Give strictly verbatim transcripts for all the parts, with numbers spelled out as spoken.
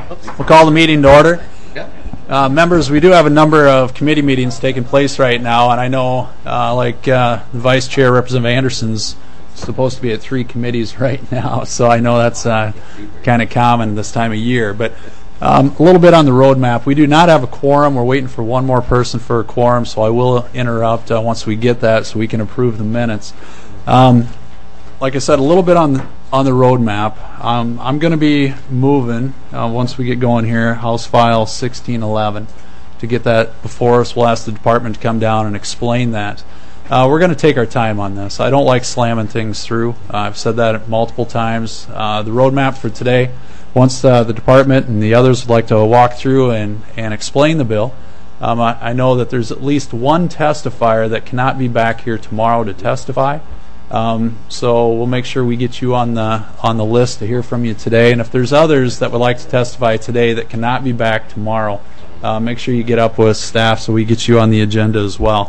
We'll call the meeting to order. Uh, members, we do have a number of committee meetings taking place right now, and I know, uh, like uh, the Vice Chair, Representative Anderson's supposed to be at three committees right now, so I know that's uh, kind of common this time of year. But um, a little bit on the roadmap. We do not have a quorum. We're waiting for one more person for a quorum, so I will interrupt uh, once we get that so we can approve the minutes. Um, like I said, a little bit on the, on the roadmap. Um, I'm going to be moving, uh, once we get going here, House File sixteen eleven. To get that before us, we'll ask the department to come down and explain that. Uh, we're going to take our time on this. I don't like slamming things through. Uh, I've said that multiple times. Uh, the roadmap for today, once uh, the department and the others would like to walk through and, and explain the bill, um, I, I know that there's at least one testifier that cannot be back here tomorrow to testify. Um, so we'll make sure we get you on the on the list to hear from you today. And if there's others that would like to testify today that cannot be back tomorrow, uh, make sure you get up with staff so we get you on the agenda as well.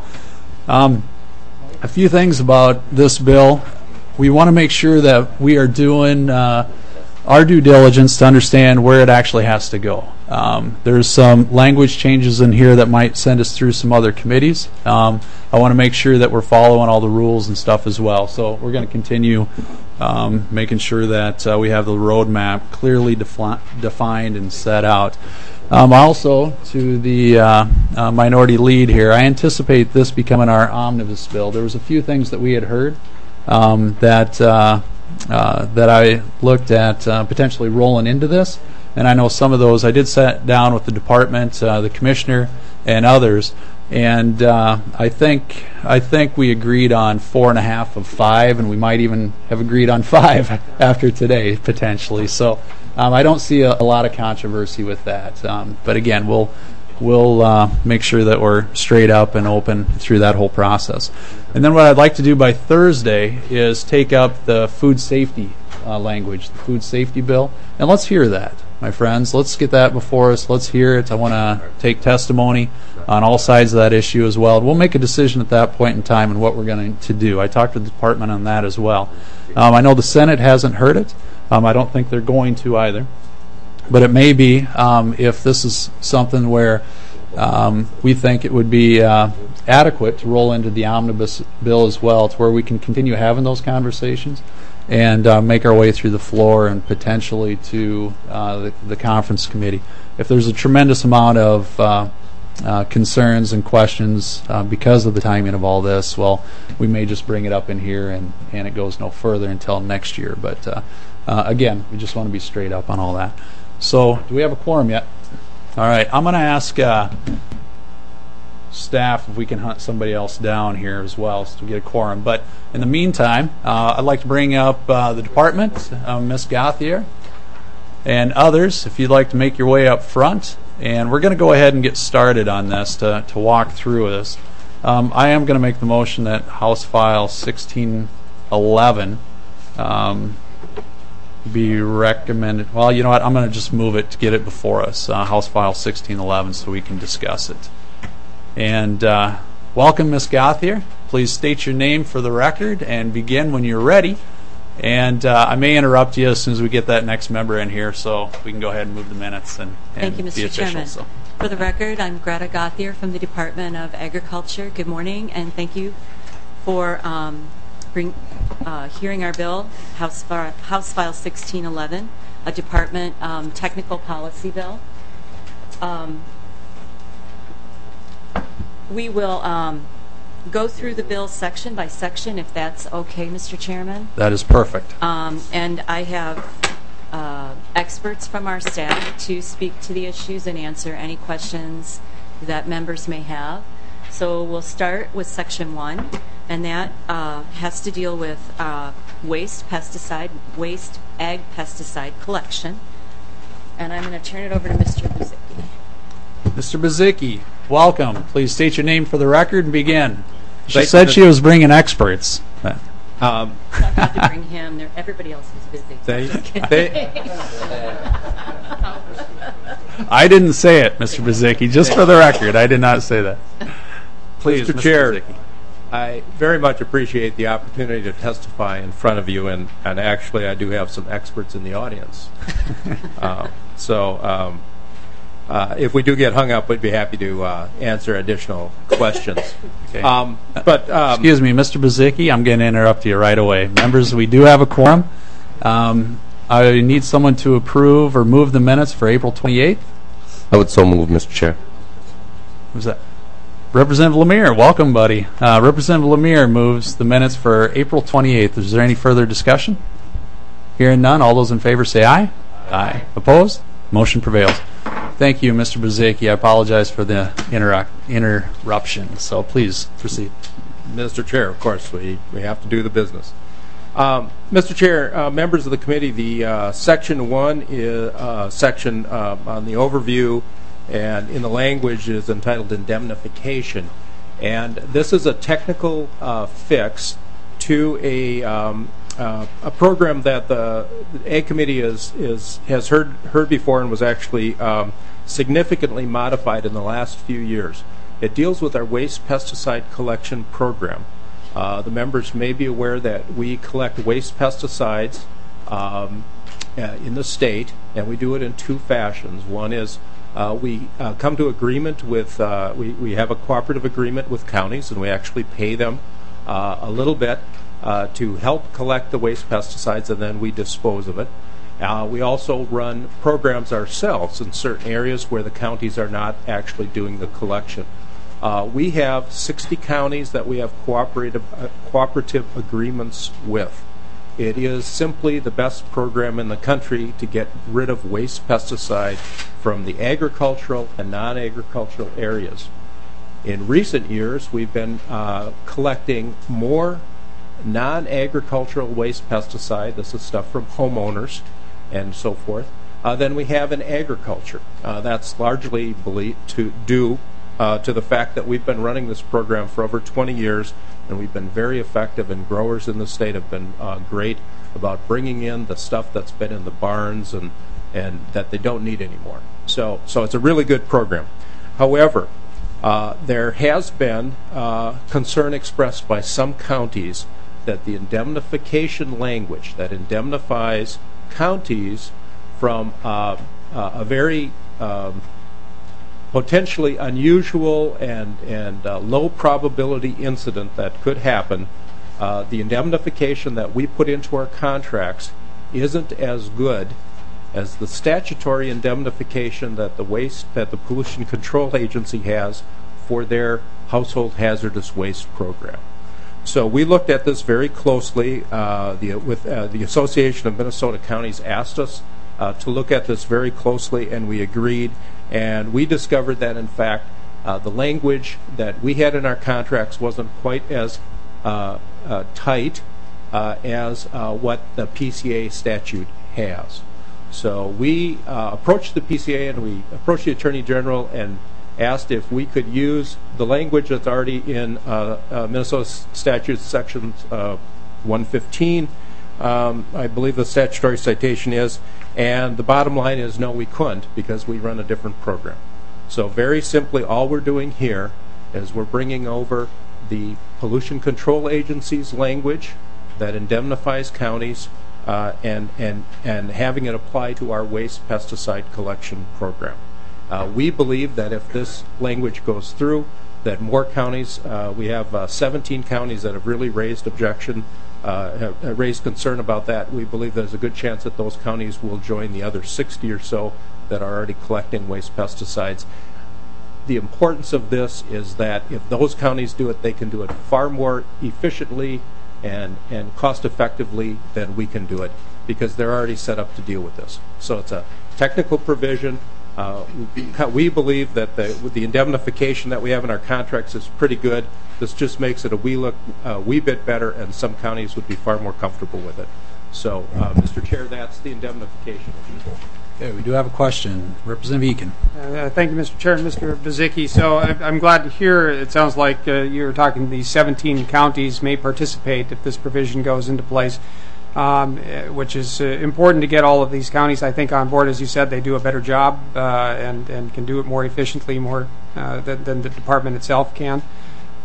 Um, a few things about this bill. We want to make sure that we are doing uh, our due diligence to understand where it actually has to go. Um, there's some language changes in here that might send us through some other committees. Um, I want to make sure that we're following all the rules and stuff as well. So we're going to continue um, making sure that uh, we have the roadmap clearly defi- defined and set out. Um, also, to the uh, uh, minority lead here, I anticipate this becoming our omnibus bill. There was a few things that we had heard um, that uh, uh, that I looked at uh, potentially rolling into this. And I know some of those, I did sit down with the department, uh, the commissioner, and others, and uh, I think I think we agreed on four and a half of five, and we might even have agreed on five after today, potentially. So um, I don't see a, a lot of controversy with that. Um, but again, we'll we'll uh, make sure that we're straight up and open through that whole process. And then what I'd like to do by Thursday is take up the food safety uh, language, the food safety bill, and let's hear that. My friends, let's get that before us. Let's hear it. I want to take testimony on all sides of that issue as well. We'll make a decision at that point in time on what we're going to do. I talked to the department on that as well. Um, I know the Senate hasn't heard it. Um, I don't think they're going to either. But it may be, um, if this is something where um, we think it would be uh, adequate to roll into the omnibus bill as well, to where we can continue having those conversations and uh, make our way through the floor and potentially to uh, the, the conference committee. If there's a tremendous amount of uh, uh, concerns and questions uh, because of the timing of all this, well, we may just bring it up in here and, and it goes no further until next year. But uh, uh, again, we just want to be straight up on all that. So, do we have a quorum yet? All right, I'm going to ask uh, staff if we can hunt somebody else down here as well so to get a quorum. But in the meantime, uh, I'd like to bring up uh, the department, uh, Miz Gauthier, and others, if you'd like to make your way up front. And we're going to go ahead and get started on this to, to walk through this. Um, I am going to make the motion that House File sixteen eleven um, be recommended. Well, you know what? I'm going to just move it to get it before us, uh, House File sixteen eleven, so we can discuss it. And uh, welcome, Miz Gauthier. Please state your name for the record and begin when you're ready. And uh, I may interrupt you as soon as we get that next member in here, so we can go ahead and move the minutes and, and Thank you, Mister be official. Chairman. So. For the record, I'm Greta Gauthier from the Department of Agriculture. Good morning, and thank you for um, bring, uh, hearing our bill, House, File, House File sixteen eleven, a department um, technical policy bill. Um, we will um, go through the bill section by section, if that's okay, Mister Chairman. That is perfect. Um, and I have uh, experts from our staff to speak to the issues and answer any questions that members may have. So we'll start with section one, and that uh, has to deal with uh, waste pesticide, waste ag pesticide collection. And I'm going to turn it over to Mister Buzicki. Mister Buzicki, welcome. Please state your name for the record and begin. She Thank said you. she was bringing experts. Um, I had to bring him. There, everybody else was busy. they, they, I didn't say it, Mister Buzicki. Just for the record, I did not say that. Please, Mister Mister Chair, Buzicki. I very much appreciate the opportunity to testify in front of you, and, and actually I do have some experts in the audience. uh, so um, uh, if we do get hung up, we'd be happy to uh, answer additional questions. Okay. Um, but um, Excuse me, Mister Bazicki, I'm going to interrupt you right away. Members, we do have a quorum. Um, I need someone to approve or move the minutes for April twenty-eighth. I would so move, Mister Chair. Who's that? Representative Lemire, welcome, buddy. Uh, Representative Lemire moves the minutes for April twenty-eighth. Is there any further discussion? Hearing none, all those in favor say aye. Aye. Opposed? Motion prevails. Thank you, Mister Bazicki. I apologize for the interrupt, interruption, so please proceed. Mister Chair, of course, we, we have to do the business. Um, Mister Chair, uh, members of the committee, the uh, section one is uh, section uh, on the overview and in the language is entitled indemnification. And this is a technical uh, fix to a um, uh, a program that the, the Ag Committee is, is has heard heard before and was actually um, significantly modified in the last few years. It deals with our waste pesticide collection program. Uh, the members may be aware that we collect waste pesticides um, uh, in the state, and we do it in two fashions. One is uh, we uh, come to agreement with, uh, we, we have a cooperative agreement with counties, and we actually pay them uh, a little bit uh, to help collect the waste pesticides, and then we dispose of it. Uh, we also run programs ourselves in certain areas where the counties are not actually doing the collection. Uh, we have sixty counties that we have cooperative uh, cooperative agreements with. It is simply the best program in the country to get rid of waste pesticide from the agricultural and non-agricultural areas. In recent years, we've been uh, collecting more non-agricultural waste pesticide, this is stuff from homeowners and so forth, uh, than we have in agriculture. Uh, that's largely believed to due Uh, to the fact that we've been running this program for over twenty years, and we've been very effective, and growers in the state have been uh, great about bringing in the stuff that's been in the barns and and that they don't need anymore. So, so it's a really good program. However, uh, there has been uh, concern expressed by some counties that the indemnification language that indemnifies counties from uh, uh, a very um, potentially unusual and, and uh, low probability incident that could happen, uh, the indemnification that we put into our contracts isn't as good as the statutory indemnification that the waste that the Pollution Control Agency has for their household hazardous waste program. So we looked at this very closely. Uh, the, with uh, the Association of Minnesota Counties asked us uh, to look at this very closely, and we agreed. And we discovered that, in fact, uh, the language that we had in our contracts wasn't quite as uh, uh, tight uh, as uh, what the P C A statute has. So we uh, approached the P C A and we approached the Attorney General and asked if we could use the language that's already in uh, uh, Minnesota statute section uh, one fifteen. Um, I believe the statutory citation is, and the bottom line is no, we couldn't, because we run a different program. So very simply, all we're doing here is we're bringing over the Pollution Control Agency's language that indemnifies counties uh, and, and, and having it apply to our waste pesticide collection program. Uh, we believe that if this language goes through, that more counties, uh, we have uh, seventeen counties that have really raised objection, uh, have raised concern about that. We believe there's a good chance that those counties will join the other sixty or so that are already collecting waste pesticides. The importance of this is that if those counties do it, they can do it far more efficiently and, and cost effectively than we can do it, because they're already set up to deal with this. So it's a technical provision. Uh, we believe that the, with the indemnification that we have in our contracts is pretty good. This just makes it a wee, look, uh, wee bit better, and some counties would be far more comfortable with it. So, uh, Mister Chair, that's the indemnification. Okay, we do have a question. Representative Eakin. Uh, thank you, Mister Chair. Mister Bazicki, so I, I'm glad to hear it sounds like uh, you're talking these seventeen counties may participate if this provision goes into place. Um, which is uh, important to get all of these counties, I think, on board. As you said, they do a better job uh, and, and can do it more efficiently more uh, than, than the department itself can.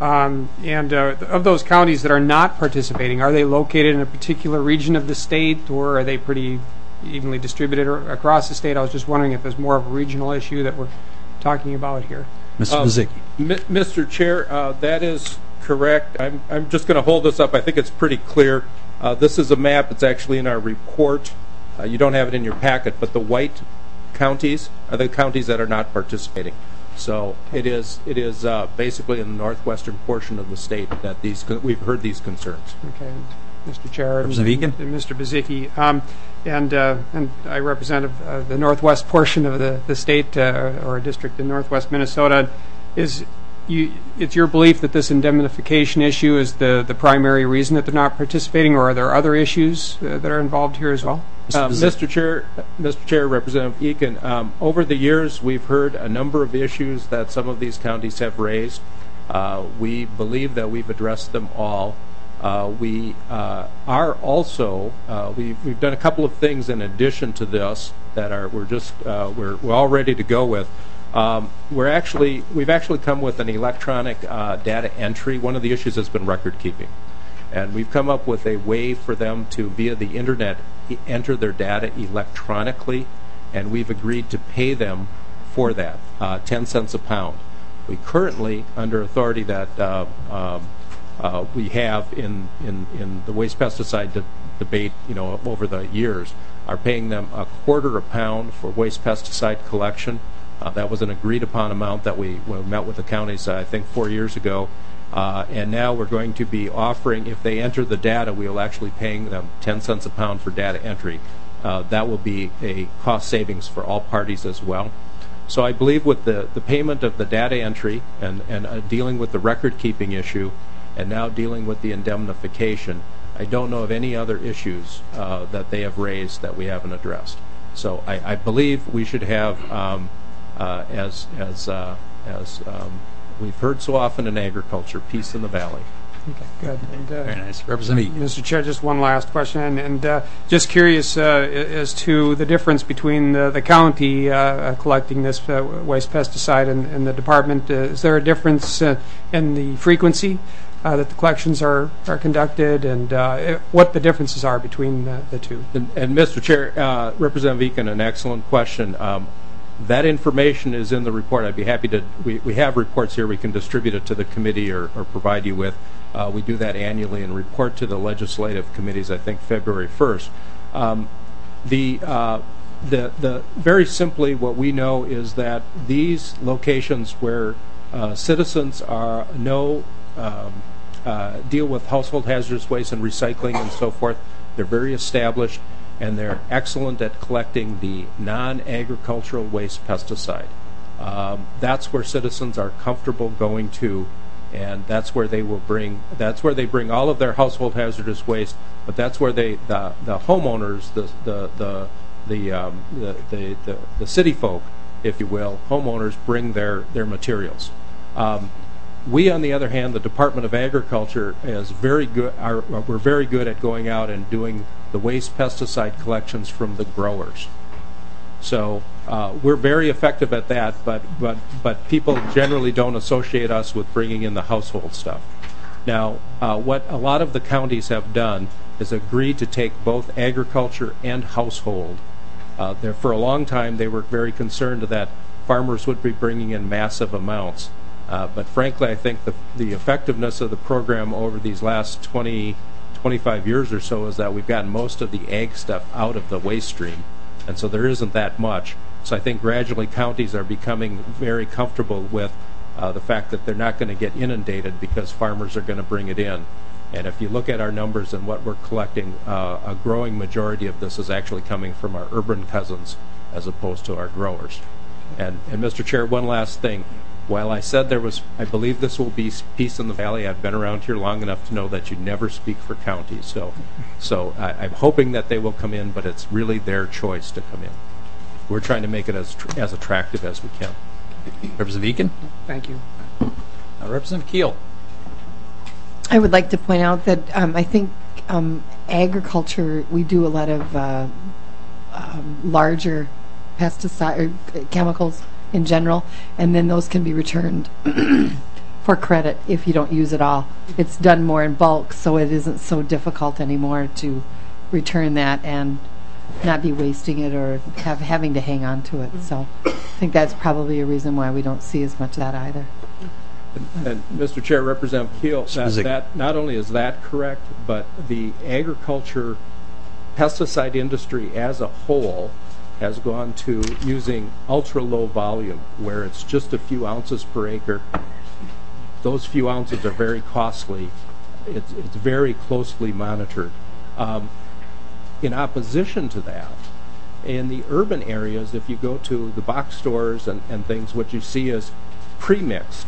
Um, and uh, of those counties that are not participating, are they located in a particular region of the state, or are they pretty evenly distributed across the state? I was just wondering if there's more of a regional issue that we're talking about here. Mister Um, Bazicki. M- Mister Chair, uh, that is correct. I'm, I'm just going to hold this up. I think it's pretty clear. Uh, this is a map. It's actually in our report. Uh, you don't have it in your packet, but the white counties are the counties that are not participating. So it is it is uh, basically in the northwestern portion of the state that these we've heard these concerns. Okay, Mister Chair, and, Representative Eakin? and Mister Bazicki, um, and uh, and I represent uh, the northwest portion of the the state uh, or a district in northwest Minnesota. Is you? It's your belief that this indemnification issue is the the primary reason that they're not participating, or are there other issues uh, that are involved here as well? Uh, Mister Chair, Mister Chair, Representative Eakin, um, over the years we've heard a number of issues that some of these counties have raised. Uh, we believe that we've addressed them all. Uh, we uh, are also uh, we we've done a couple of things in addition to this that are we're just uh, we're we're all ready to go with. Um, we're actually we've actually come with an electronic uh, data entry. One of the issues has been record keeping. And we've come up with a way for them to, via the internet, e- enter their data electronically, and we've agreed to pay them for that, uh, ten cents a pound. We currently, under authority that uh, um, uh, we have in, in, in the waste pesticide de- debate, you know, over the years, are paying them a quarter a pound for waste pesticide collection. Uh, that was an agreed upon amount that we, we met with the counties, uh, I think, four years ago. Uh, and now we're going to be offering, if they enter the data, we will actually paying them ten cents a pound for data entry. Uh, that will be a cost savings for all parties as well. So I believe with the, the payment of the data entry and, and uh, dealing with the record keeping issue and now dealing with the indemnification, I don't know of any other issues uh, that they have raised that we haven't addressed. So I, I believe we should have, um, uh, as, as, uh, as um, we've heard so often in agriculture, peace in the valley. Okay, good. And, uh, Very nice. Representative Eakin. Mister Chair, just one last question, and, and uh, just curious uh, as to the difference between the, the county uh, collecting this uh, waste pesticide and, and the department. Uh, is there a difference uh, in the frequency uh, that the collections are, are conducted, and uh, what the differences are between the, the two? And, and Mister Chair, uh, Representative Eakin, an excellent question. Um, That information is in the report. I'd be happy to, we, we have reports here we can distribute it to the committee or, or provide you with. Uh, we do that annually and report to the legislative committees, I think, February first. Um, the, uh, the, the, very simply, what we know is that these locations where uh, citizens are know, um, uh, deal with household hazardous waste and recycling and so forth, they're very established, and they're excellent at collecting the non-agricultural waste pesticide. Um, that's where citizens are comfortable going to, and that's where they will bring. That's where they bring all of their household hazardous waste. But that's where they, the the homeowners, the the the the um, the, the, the the city folk, if you will, homeowners bring their their materials. Um, We, on the other hand, the Department of Agriculture is very good. Are, we're very good at going out and doing the waste pesticide collections from the growers. So uh, we're very effective at that. But but but people generally don't associate us with bringing in the household stuff. Now, uh, what a lot of the counties have done is agreed to take both agriculture and household. Uh, there for a long time, they were very concerned that farmers would be bringing in massive amounts. Uh, but frankly, I think the, the effectiveness of the program over these last twenty, twenty-five years or so is that we've gotten most of the ag stuff out of the waste stream, and so there isn't that much. So I think gradually counties are becoming very comfortable with uh, the fact that they're not going to get inundated because farmers are going to bring it in. And if you look at our numbers and what we're collecting, uh, a growing majority of this is actually coming from our urban cousins as opposed to our growers. And, and Mister Chair, one last thing. While I said there was, I believe this will be peace in the valley, I've been around here long enough to know that you never speak for counties. So, so I, I'm hoping that they will come in, but it's really their choice to come in. We're trying to make it as tr- as attractive as we can. Representative Eakin. Thank you. Uh, Representative Keel. I would like to point out that um, I think um, agriculture, we do a lot of uh, um, larger pesticide or chemicals in general, and then those can be returned for credit if you don't use it all. It's done more in bulk, so it isn't so difficult anymore to return that and not be wasting it or have having to hang on to it. So I think that's probably a reason why we don't see as much of that either. And, and Mister Chair, Representative Keel, that, Specific. that not only is that correct, but the agriculture pesticide industry as a whole has gone to using ultra low volume, where it's just a few ounces per acre. Those few ounces are very costly. It's, it's very closely monitored. Um, in opposition to that, in the urban areas, if you go to the box stores and, and things, what you see is pre-mixed,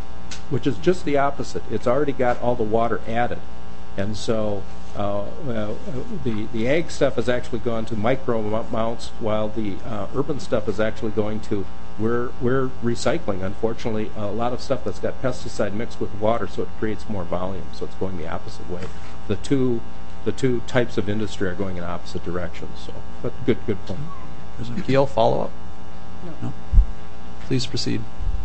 which is just the opposite. It's already got all the water added. And so uh, uh, the, the ag stuff has actually gone to micro amounts, while the uh, urban stuff is actually going to, we're, we're recycling, unfortunately, a lot of stuff that's got pesticide mixed with water, so it creates more volume. So it's going the opposite way. The two, the two types of industry are going in opposite directions. So, but good, good point. President Keel, follow up? No. no. Please proceed.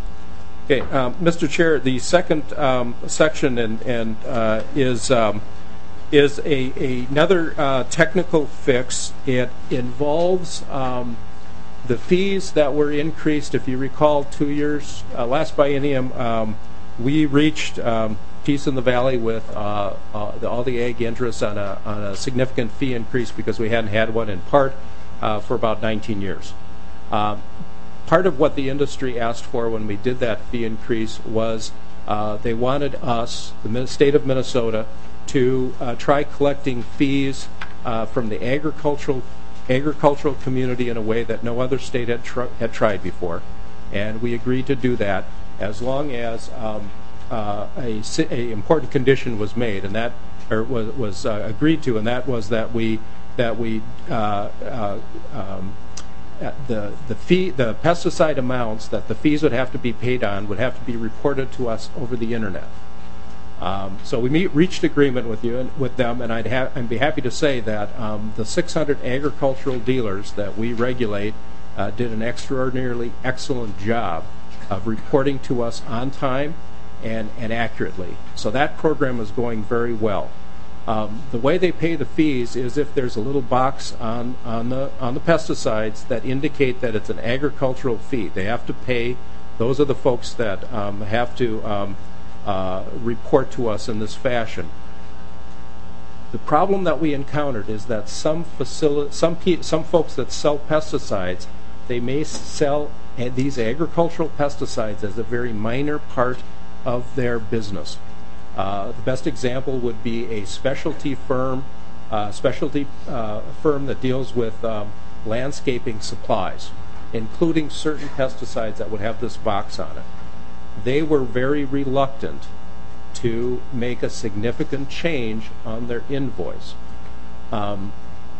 Okay, um, Mister Chair, the second um, section and, and uh, is um, is a, a another uh, technical fix. It involves um, the fees that were increased. If you recall, two years uh, last biennium, um, we reached um, Peace in the Valley with uh, uh, the, all the ag interests on a on a significant fee increase because we hadn't had one in part uh, for about nineteen years. Um, Part of what the industry asked for when we did that fee increase was uh, they wanted us, the state of Minnesota, to uh, try collecting fees uh, from the agricultural agricultural community in a way that no other state had, tr had tried before. And we agreed to do that as long as um, uh, a, a important condition was made, and that or was, was uh, agreed to, and that was that we that we uh, uh, um, the the fee the pesticide amounts that the fees would have to be paid on would have to be reported to us over the internet. Um, so we meet, reached agreement with you and with them, and I'd have I'd be happy to say that um, the six hundred agricultural dealers that we regulate uh, did an extraordinarily excellent job of reporting to us on time and and accurately. So that program is going very well. Um, the way they pay the fees is if there's a little box on, on the on the pesticides that indicate that it's an agricultural fee. They have to pay. Those are the folks that um, have to um, uh, report to us in this fashion. The problem that we encountered is that some facility, some pe some folks that sell pesticides, they may sell these agricultural pesticides as a very minor part of their business. Uh, the best example would be a specialty firm, uh, specialty uh, firm that deals with um, landscaping supplies, including certain pesticides that would have this box on it. They were very reluctant to make a significant change on their invoice. Um,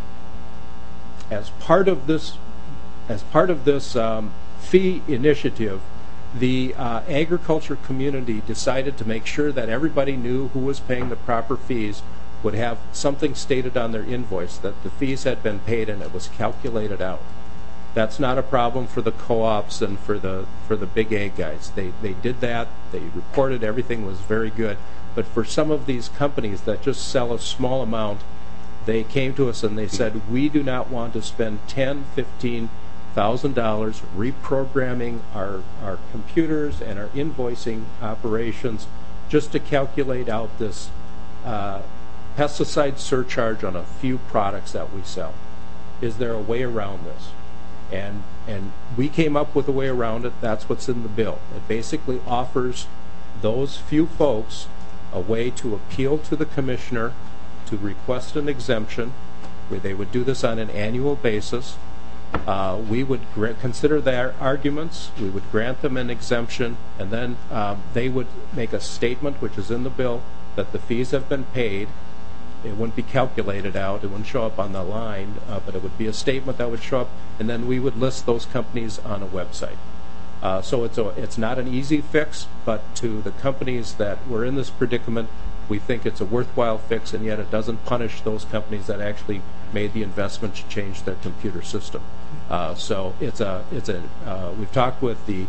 as part of this, as part of this um, fee initiative, the uh, agriculture community decided to make sure that everybody knew who was paying the proper fees, would have something stated on their invoice that the fees had been paid and it was calculated out. That's not a problem for the co-ops and for the for the big ag guys. They they did that. They reported everything was very good. But for some of these companies that just sell a small amount, they came to us and they said, we do not want to spend ten, fifteen thousand dollars reprogramming our our computers and our invoicing operations just to calculate out this uh, pesticide surcharge on a few products that we sell. Is there a way around this? And and we came up with a way around it. That's what's in the bill. It basically offers those few folks a way to appeal to the commissioner to request an exemption, where they would do this on an annual basis. Uh, we would consider their arguments, we would grant them an exemption, and then um, they would make a statement, which is in the bill, that the fees have been paid. It wouldn't be calculated out, it wouldn't show up on the line, uh, but it would be a statement that would show up, and then we would list those companies on a website. Uh, so it's, a, it's not an easy fix, but to the companies that were in this predicament, we think it's a worthwhile fix, and yet it doesn't punish those companies that actually made the investment to change their computer system. Uh, so it's a, it's a. Uh, we've talked with the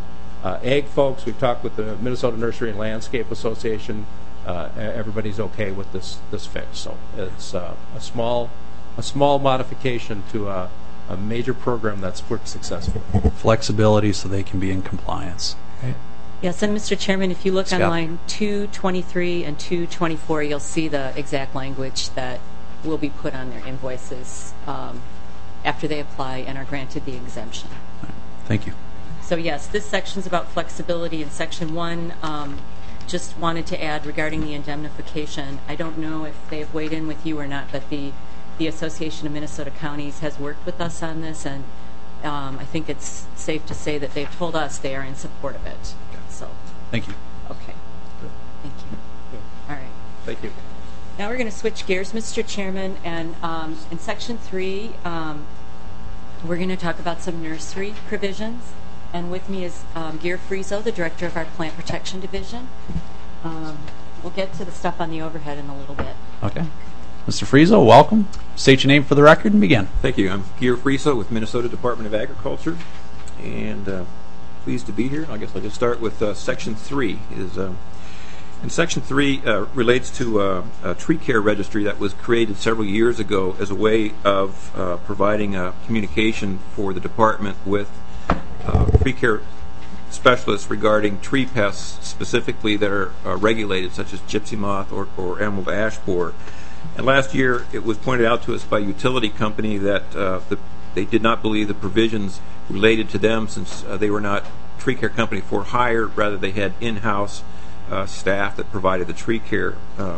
uh, ag folks. We've talked with the Minnesota Nursery and Landscape Association. Uh, everybody's okay with this this fix. So it's uh, a small a small modification to a, a major program that's worked successfully. Flexibility so they can be in compliance. Right? Yes, and Mister Chairman, if you look Scott. on line two twenty-three and two twenty-four, you'll see the exact language that will be put on their invoices um, after they apply and are granted the exemption. Thank you. So yes, this section is about flexibility. In section one, um, just wanted to add regarding the indemnification. I don't know if they've weighed in with you or not, but the the Association of Minnesota Counties has worked with us on this, and um, I think it's safe to say that they've told us they are in support of it. So Thank you. okay, thank you. All right. Thank you. Now we're going to switch gears, Mister Chairman, and um, in section three, um, we're going to talk about some nursery provisions. And with me is um, Gear Frieso, the director of our Plant Protection Division. Um, we'll get to the stuff on the overhead in a little bit. Okay. Mister Frieso, welcome. State your name for the record and begin. Thank you. I'm Gear Frieso with Minnesota Department of Agriculture, and uh, pleased to be here. I guess I'll just start with uh, Section three. Is uh, and Section three uh, relates to uh, a tree care registry that was created several years ago as a way of uh, providing a communication for the department with uh, tree care specialists regarding tree pests specifically that are uh, regulated, such as gypsy moth or, or emerald ash borer. And last year, it was pointed out to us by a utility company that uh, the, they did not believe the provisions related to them, since uh, they were not tree care company for hire. Rather, they had in-house uh, staff that provided the tree care uh,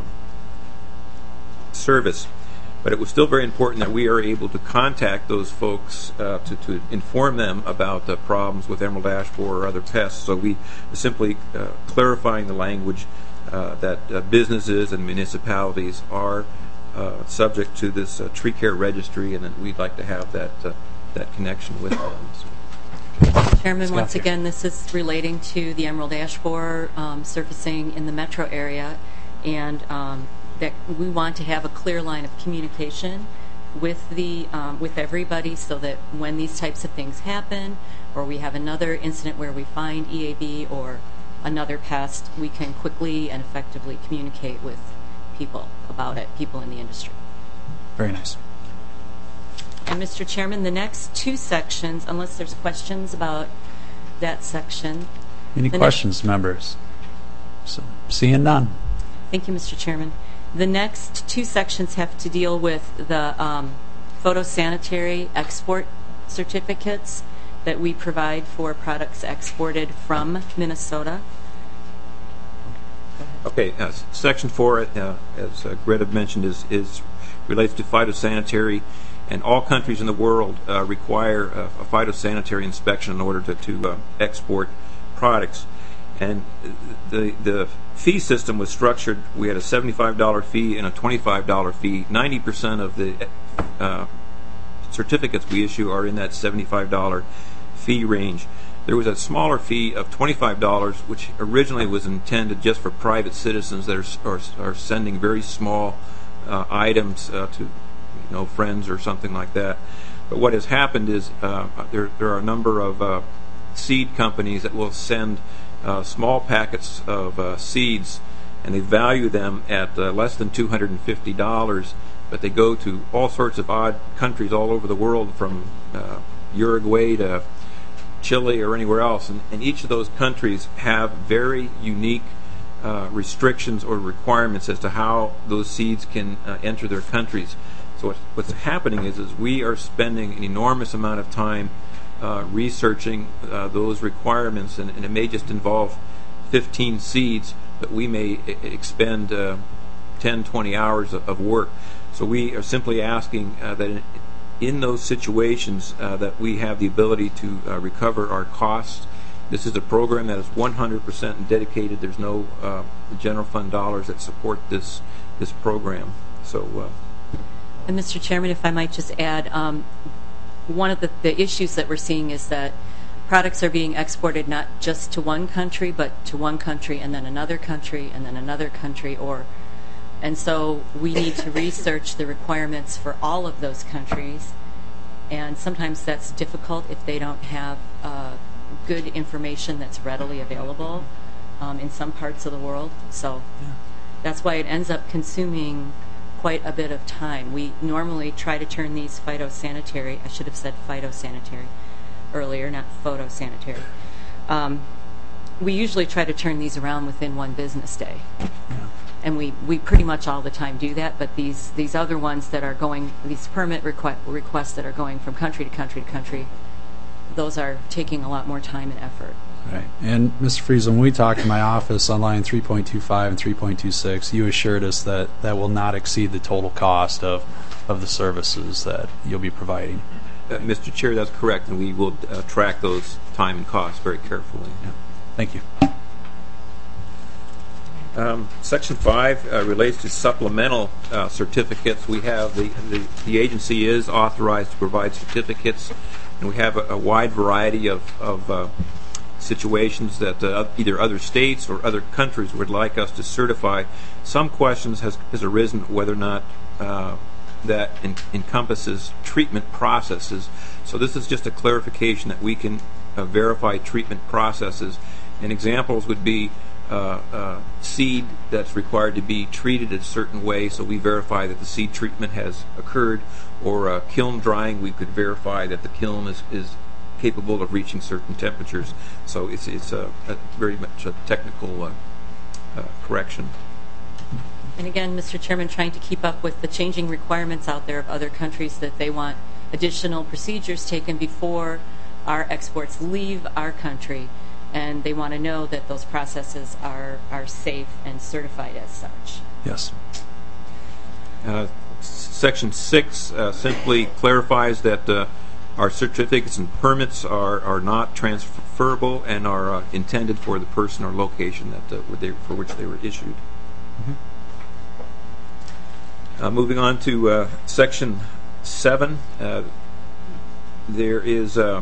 service. But it was still very important that we are able to contact those folks uh, to, to inform them about the problems with emerald ash borer or other pests. So we are simply uh, clarifying the language uh, that uh, businesses and municipalities are uh, subject to this uh, tree care registry, and that we'd like to have that uh, that connection with them. So. Chairman, Scott once here. again, this is relating to the emerald ash borer um, surfacing in the metro area, and um, that we want to have a clear line of communication with the um, with everybody, so that when these types of things happen, or we have another incident where we find E A B or another pest, we can quickly and effectively communicate with people about it, people in the industry. Very nice. And Mister Chairman, the next two sections, unless there's questions about that section. Any the questions, members? So, seeing none. Thank you, Mister Chairman. The next two sections have to deal with the um, photosanitary export certificates that we provide for products exported from Minnesota. Okay, uh, Section four, uh, as uh, Greta mentioned, is, is relates to phytosanitary, and all countries in the world uh, require a, a phytosanitary inspection in order to, to uh, export products. And the the fee system was structured. We had a seventy-five dollar fee and a twenty-five dollar fee. ninety percent of the uh, certificates we issue are in that seventy-five dollar fee range. There was a smaller fee of twenty-five dollars, which originally was intended just for private citizens that are, are, are sending very small uh, items uh, to, you know, friends or something like that. But what has happened is uh, there, there are a number of uh, seed companies that will send uh, small packets of uh, seeds, and they value them at uh, less than two hundred fifty dollars, but they go to all sorts of odd countries all over the world, from uh, Uruguay to Chile or anywhere else, and, and each of those countries have very unique uh, restrictions or requirements as to how those seeds can uh, enter their countries. So what, what's happening is, is we are spending an enormous amount of time uh, researching uh, those requirements, and, and it may just involve fifteen seeds, but we may I- expend uh, ten, twenty hours of, of work. So we are simply asking uh, that in, in those situations uh, that we have the ability to uh, recover our costs. This is a program that is one hundred percent dedicated. There's no uh, general fund dollars that support this this program. So. Uh, And Mister Chairman, if I might just add, um, one of the, the issues that we're seeing is that products are being exported not just to one country, but to one country and then another country and then another country, or and so we need to research the requirements for all of those countries, and sometimes that's difficult if they don't have uh, good information that's readily available um, in some parts of the world. So that's why it ends up consuming quite a bit of time. We normally try to turn these phytosanitary, I should have said phytosanitary earlier, not photosanitary. Um, we usually try to turn these around within one business day. Yeah. And we, we pretty much all the time do that, but these, these other ones that are going, these permit requ- requests that are going from country to country to country, those are taking a lot more time and effort. Right. And Mister Friese, when we talked in my office on line three point two five and three point two six, you assured us that that will not exceed the total cost of, of the services that you'll be providing. Uh, Mister Chair, that's correct, and we will uh, track those time and costs very carefully. Yeah. Thank you. Um, Section five uh, relates to supplemental uh, certificates. We have the, the the agency is authorized to provide certificates, and we have a, a wide variety of, of uh, situations that uh, either other states or other countries would like us to certify. Some questions has, has arisen whether or not uh, that en- encompasses treatment processes. So this is just a clarification that we can uh, verify treatment processes. And examples would be uh, uh, seed that's required to be treated a certain way, so we verify that the seed treatment has occurred, or uh, kiln drying, we could verify that the kiln is, is capable of reaching certain temperatures. So it's, it's a, a very much a technical uh, uh, correction. And again, Mister Chairman, trying to keep up with the changing requirements out there of other countries that they want additional procedures taken before our exports leave our country, and they want to know that those processes are, are safe and certified as such. Yes. Uh, Section six uh, simply clarifies that uh, our certificates and permits are, are not transferable and are uh, intended for the person or location that uh, they, for which they were issued. Mm-hmm. Uh, moving on to uh, Section seven, uh, there is uh,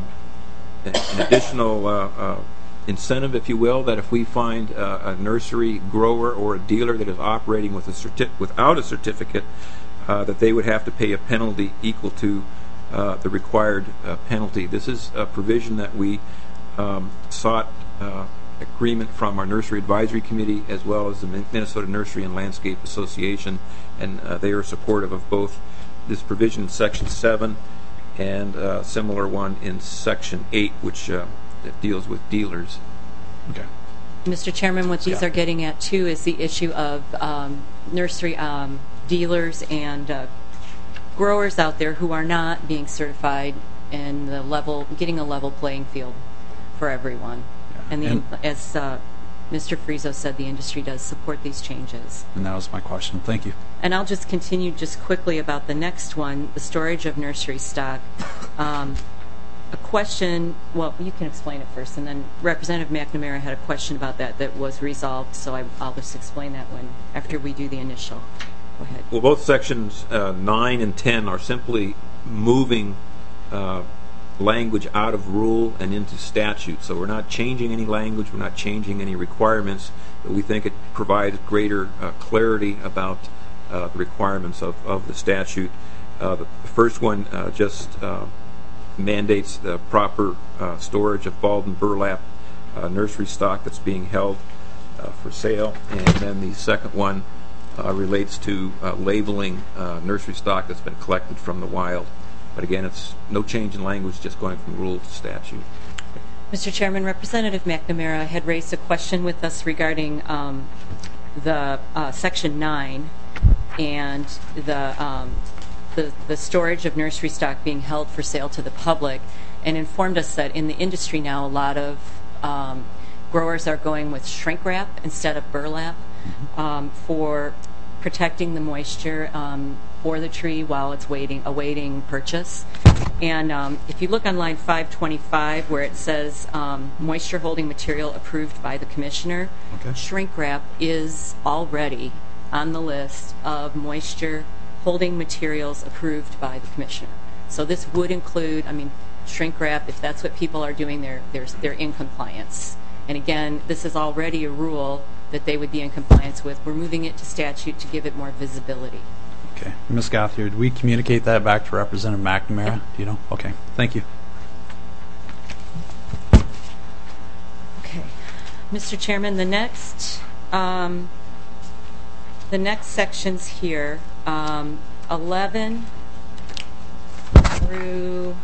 an additional uh, uh, incentive, if you will, that if we find uh, a nursery grower or a dealer that is operating with a certi- without a certificate, uh, that they would have to pay a penalty equal to uh, the required uh, penalty. This is a provision that we um, sought uh, agreement from our Nursery Advisory Committee as well as the Minnesota Nursery and Landscape Association, and uh, they are supportive of both this provision in Section seven and a similar one in Section eight, which uh, that deals with dealers. Okay. Mister Chairman, what these Yeah. are getting at too is the issue of um, nursery um, dealers and uh, growers out there who are not being certified and the level, getting a level playing field for everyone. Yeah. And, the, And- as uh, Mister Friese said, the industry does support these changes. And that was my question. Thank you. And I'll just continue just quickly about the next one, the storage of nursery stock. Um, a question, well, you can explain it first, and then Representative McNamara had a question about that that was resolved, so I, I'll just explain that when after we do the initial. Go ahead. Well, both sections uh, nine and ten are simply moving uh, language out of rule and into statute. So we're not changing any language, we're not changing any requirements, but we think it provides greater uh, clarity about uh, the requirements of, of the statute. Uh, the first one uh, just uh, mandates the proper uh, storage of balled and burlap uh, nursery stock that's being held uh, for sale, and then the second one uh, relates to uh, labeling uh, nursery stock that's been collected from the wild. But again, it's no change in language, just going from rule to statute. Mister Chairman, Representative McNamara had raised a question with us regarding um, the uh, Section nine and the, um, the the storage of nursery stock being held for sale to the public, and informed us that in the industry now a lot of um, growers are going with shrink wrap instead of burlap um, for protecting the moisture um, for the tree while it's waiting, awaiting purchase. And um, if you look on line five twenty-five where it says um, moisture holding material approved by the commissioner, Okay. shrink wrap is already on the list of moisture holding materials approved by the commissioner. So this would include, I mean, shrink wrap, if that's what people are doing, they're, they're, they're in compliance. And again, this is already a rule that they would be in compliance with. We're moving it to statute to give it more visibility. Okay. Miz Gauthier, did we communicate that back to Representative McNamara? Yeah. Do you know? Okay. Thank you. Mister Chairman, the next um, the next sections here, um, eleven through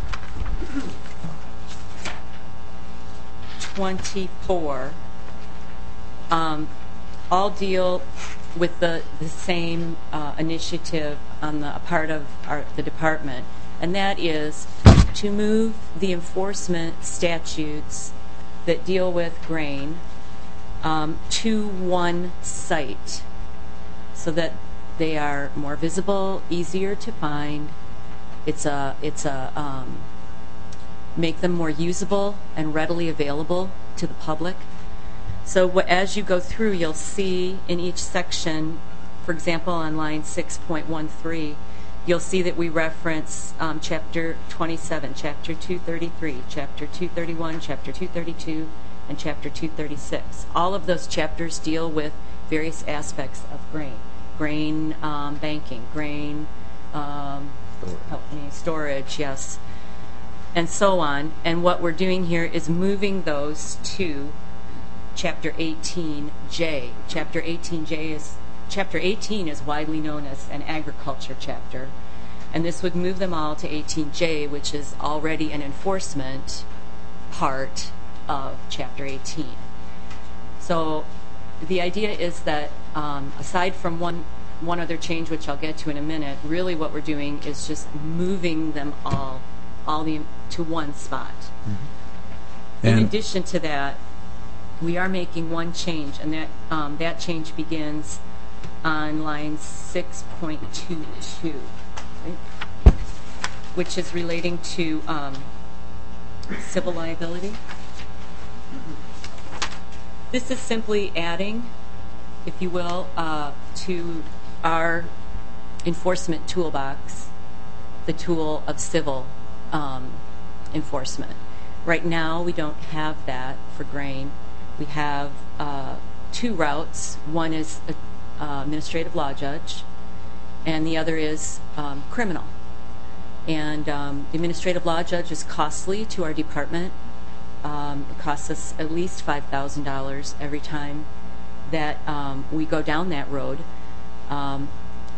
twenty-four, um, all deal with the, the same uh, initiative on the part of our, the department, and that is to move the enforcement statutes that deal with grain um, to one site so that they are more visible, easier to find. It's a, it's a um, make them more usable and readily available to the public. So what, as you go through, you'll see in each section, for example, on line six point one three, you'll see that we reference um, chapter twenty-seven, chapter two thirty-three, chapter two thirty-one, chapter two thirty-two, and chapter two thirty-six. All of those chapters deal with various aspects of grain. Grain um, banking, grain um, help me, storage, yes, and so on. And what we're doing here is moving those to Chapter eighteen J. Chapter eighteen J is Chapter eighteen is widely known as an agriculture chapter, and this would move them all to eighteen J, which is already an enforcement part of Chapter eighteen. So the idea is that um, aside from one one other change, which I'll get to in a minute, really what we're doing is just moving them all all the to one spot. Mm-hmm. In addition to that, we are making one change, and that um, that change begins on line six point two two, right? Which is relating to um, civil liability. This is simply adding, if you will, uh, to our enforcement toolbox the tool of civil um, enforcement. Right now, we don't have that for grain. We have uh, two routes. One is a uh, administrative law judge, and the other is um, criminal. And um, the administrative law judge is costly to our department. Um, it costs us at least five thousand dollars every time that um, we go down that road. Um,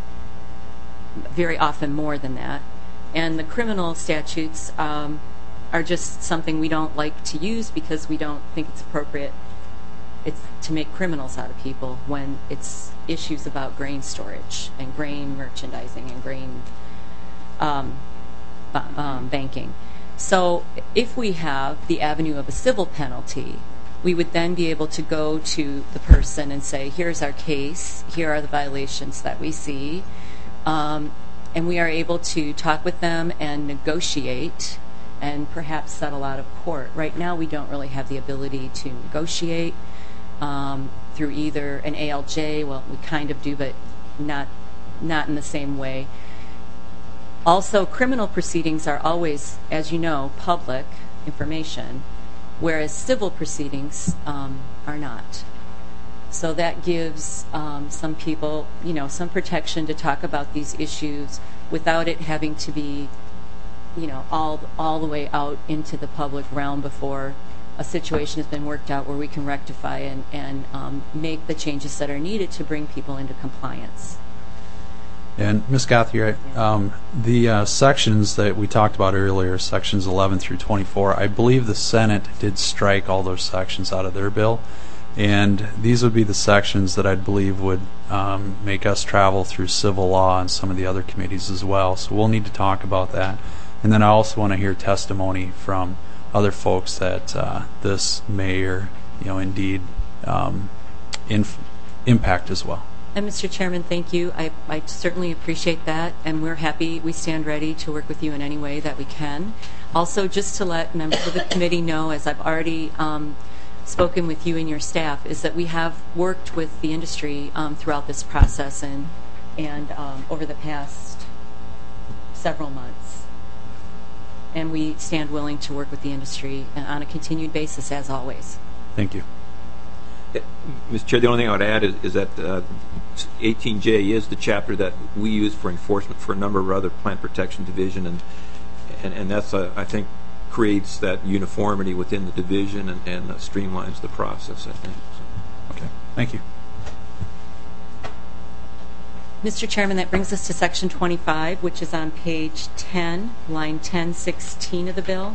very often more than that. And the criminal statutes um, are just something we don't like to use because we don't think it's appropriate it's to make criminals out of people when it's issues about grain storage and grain merchandising and grain um, um, banking. So if we have the avenue of a civil penalty, we would then be able to go to the person and say, here's our case, here are the violations that we see, um, and we are able to talk with them and negotiate and perhaps settle out of court. Right now we don't really have the ability to negotiate um, through either an A L J, well we kind of do, but not, not in the same way. Also, criminal proceedings are always, as you know, public information, whereas civil proceedings um, are not. So that gives um, some people, you know, some protection to talk about these issues without it having to be, you know, all all the way out into the public realm before a situation has been worked out where we can rectify and, and um, make the changes that are needed to bring people into compliance. And Miz Gauthier, um, the uh, sections that we talked about earlier, sections eleven through twenty-four, I believe the Senate did strike all those sections out of their bill, and these would be the sections that I believe would um, make us travel through civil law and some of the other committees as well. So we'll need to talk about that. And then I also want to hear testimony from other folks that uh, this may or, you know, indeed um, inf- impact as well. And Mister Chairman, thank you. I, I certainly appreciate that, and we're happy, we stand ready to work with you in any way that we can. Also, just to let members of the committee know, as I've already um, spoken with you and your staff, is that we have worked with the industry um, throughout this process and, and um, over the past several months. And we stand willing to work with the industry on a continued basis, as always. Thank you. Mister Chair, the only thing I would add is, is that uh, eighteen J is the chapter that we use for enforcement for a number of other plant protection division, and and, and that's uh, I think creates that uniformity within the division and, and uh, streamlines the process, I think. So. Okay, thank you. Mister Chairman, that brings us to Section twenty-five, which is on page ten, line ten sixteen of the bill.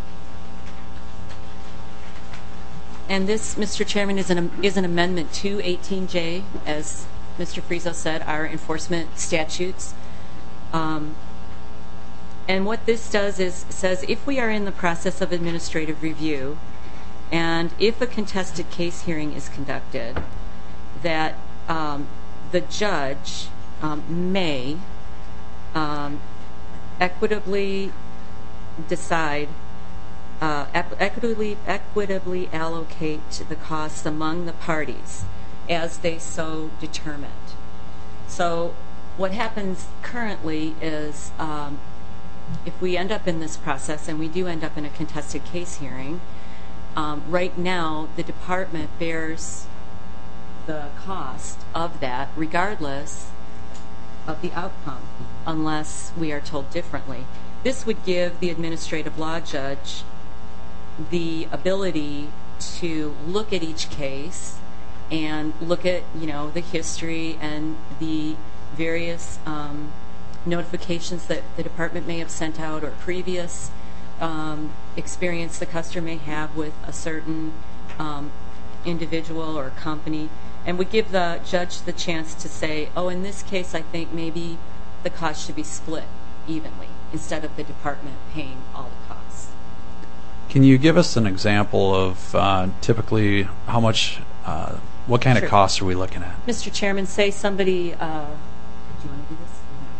And this, Mister Chairman, is an, is an amendment to eighteen J, as Mister Frizo said, our enforcement statutes. Um, and what this does is says if we are in the process of administrative review and if a contested case hearing is conducted, that um, the judge um, may um, equitably decide, uh, equitably, equitably allocate the costs among the parties as they so determined. So what happens currently is um, if we end up in this process, and we do end up in a contested case hearing, um, right now the department bears the cost of that regardless of the outcome, unless we are told differently. This would give the administrative law judge the ability to look at each case and look at, you know, the history and the various um, notifications that the department may have sent out or previous um, experience the customer may have with a certain um, individual or company, and would give the judge the chance to say, oh, in this case I think maybe the cost should be split evenly instead of the department paying all the costs. Can you give us an example of uh, typically how much, uh, what kind Sure. of costs are we looking at? Mister Chairman, say somebody, uh, do you want to do this?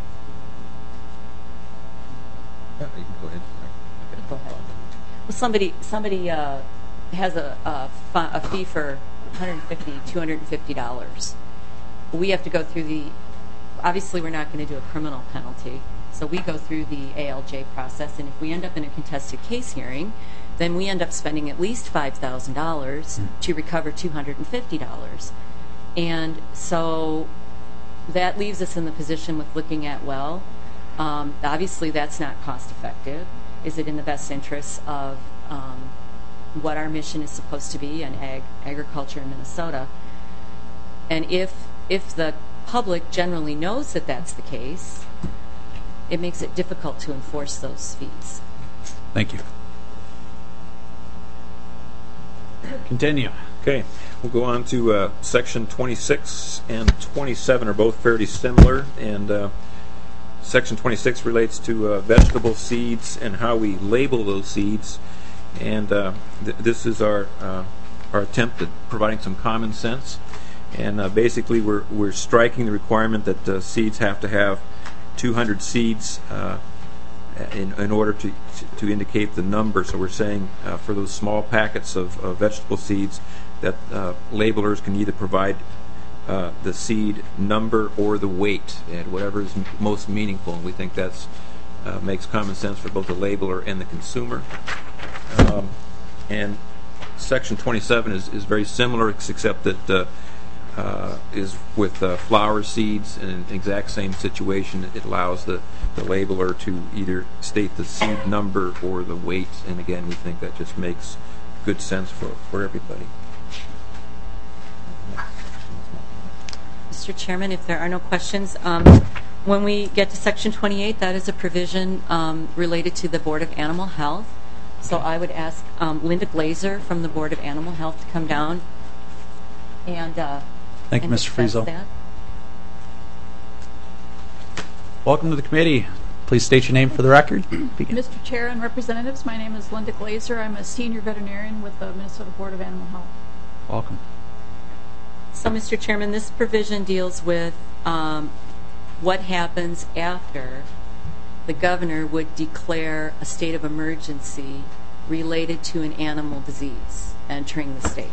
Yeah, you can go ahead. Okay. Go ahead. Well, somebody somebody uh, has a, a, fi- a fee for one hundred fifty dollars, two hundred fifty dollars. We have to go through the, obviously we're not going to do a criminal penalty, so we go through the A L J process, and if we end up in a contested case hearing, then we end up spending at least five thousand dollars mm. to recover two hundred fifty dollars. And so that leaves us in the position with looking at, well, um, obviously that's not cost effective. Is it in the best interest of um, what our mission is supposed to be in ag- agriculture in Minnesota? And if if the public generally knows that that's the case, it makes it difficult to enforce those fees. Thank you. Continue. Okay, we'll go on to uh, section twenty-six and twenty-seven are both fairly similar, and uh, section twenty-six relates to uh, vegetable seeds and how we label those seeds, and uh, th- this is our uh, our attempt at providing some common sense, and uh, basically we're we're striking the requirement that uh, seeds have to have two hundred seeds uh, in, in order to to indicate the number. So we're saying uh, for those small packets of, of vegetable seeds that uh, labelers can either provide uh, the seed number or the weight, and whatever is m- most meaningful. And we think that's uh, makes common sense for both the labeler and the consumer. Um, and section twenty-seven is, is very similar, except that uh, Uh, is with uh, flower seeds in an exact same situation. It allows the, the labeler to either state the seed number or the weight, and again, we think that just makes good sense for, for everybody. Mister Chairman, if there are no questions, um, when we get to section twenty-eight, that is a provision um, related to the Board of Animal Health. So I would ask um, Linda Glazer from the Board of Animal Health to come down and uh, Thank you, and Mister discuss Frizo. that. Welcome to the committee. Please state your name for the record. Begin. Mister Chair and representatives, my name is Linda Glazer. I'm a senior veterinarian with the Minnesota Board of Animal Health. Welcome. So, Mister Chairman, this provision deals with um, what happens after the governor would declare a state of emergency related to an animal disease entering the state.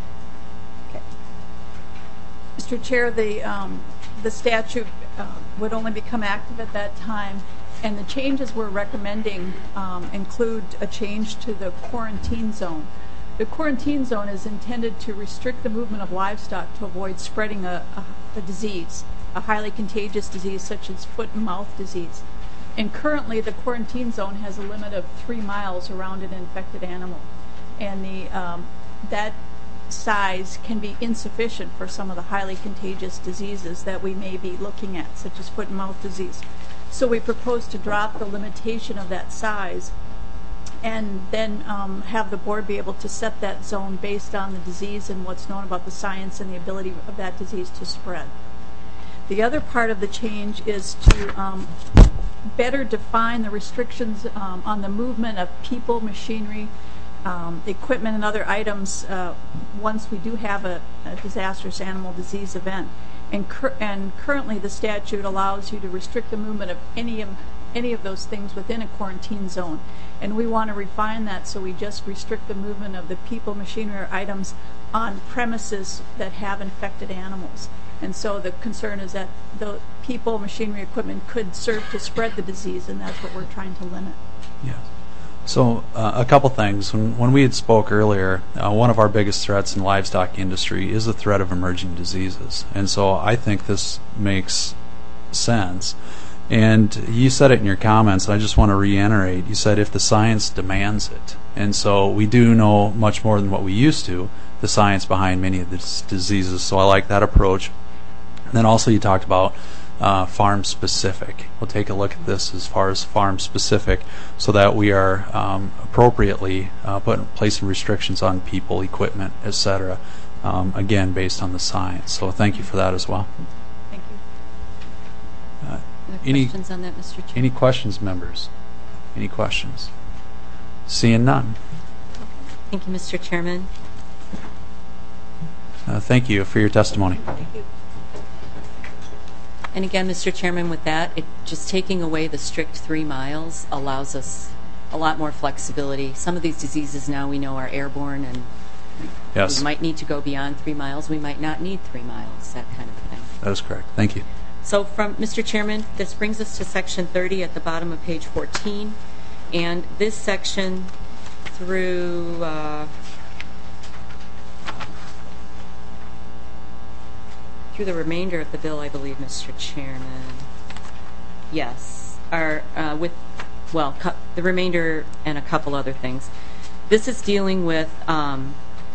Mister Chair, the um, the statute uh, would only become active at that time, and the changes we're recommending um, include a change to the quarantine zone. The quarantine zone is intended to restrict the movement of livestock to avoid spreading a, a, a disease, a highly contagious disease such as foot and mouth disease. And currently, the quarantine zone has a limit of three miles around an infected animal. And the um, that size can be insufficient for some of the highly contagious diseases that we may be looking at, such as foot and mouth disease. So we propose to drop the limitation of that size and then um, have the board be able to set that zone based on the disease and what's known about the science and the ability of that disease to spread. The other part of the change is to um, better define the restrictions um, on the movement of people, machinery, um, equipment, and other items uh, once we do have a, a disastrous animal disease event. And, cur and currently the statute allows you to restrict the movement of any of, any of those things within a quarantine zone. And we want to refine that so we just restrict the movement of the people, machinery, or items on premises that have infected animals. And so the concern is that the people, machinery, equipment could serve to spread the disease, and that's what we're trying to limit. Yes. So uh, a couple things. When, when we had spoke earlier, uh, one of our biggest threats in the livestock industry is the threat of emerging diseases. And so I think this makes sense. And you said it in your comments, and I just want to reiterate. You said if the science demands it. And so we do know much more than what we used to, the science behind many of these diseases. So I like that approach. And then also you talked about uh, farm specific. We'll take a look at this as far as farm specific so that we are um, appropriately uh, putting placing restrictions on people, equipment, et cetera. Um, again, based on the science. So thank you for that as well. Thank you. Uh, Other any questions on that, Mister Chair? Any questions, members? Any questions? Seeing none. Thank you, Mister Chairman. Uh, thank you for your testimony. Thank you. And again, Mister Chairman, with that, it, just taking away the strict three miles allows us a lot more flexibility. Some of these diseases now we know are airborne, and Yes. we might need to go beyond three miles. We might not need three miles, that kind of thing. That is correct. Thank you. So from Mister Chairman, this brings us to section thirty at the bottom of page fourteen. And this section through uh, through the remainder of the bill, I believe, Mister Chairman. Yes, are uh, with, well, cu the remainder and a couple other things. This is dealing with um,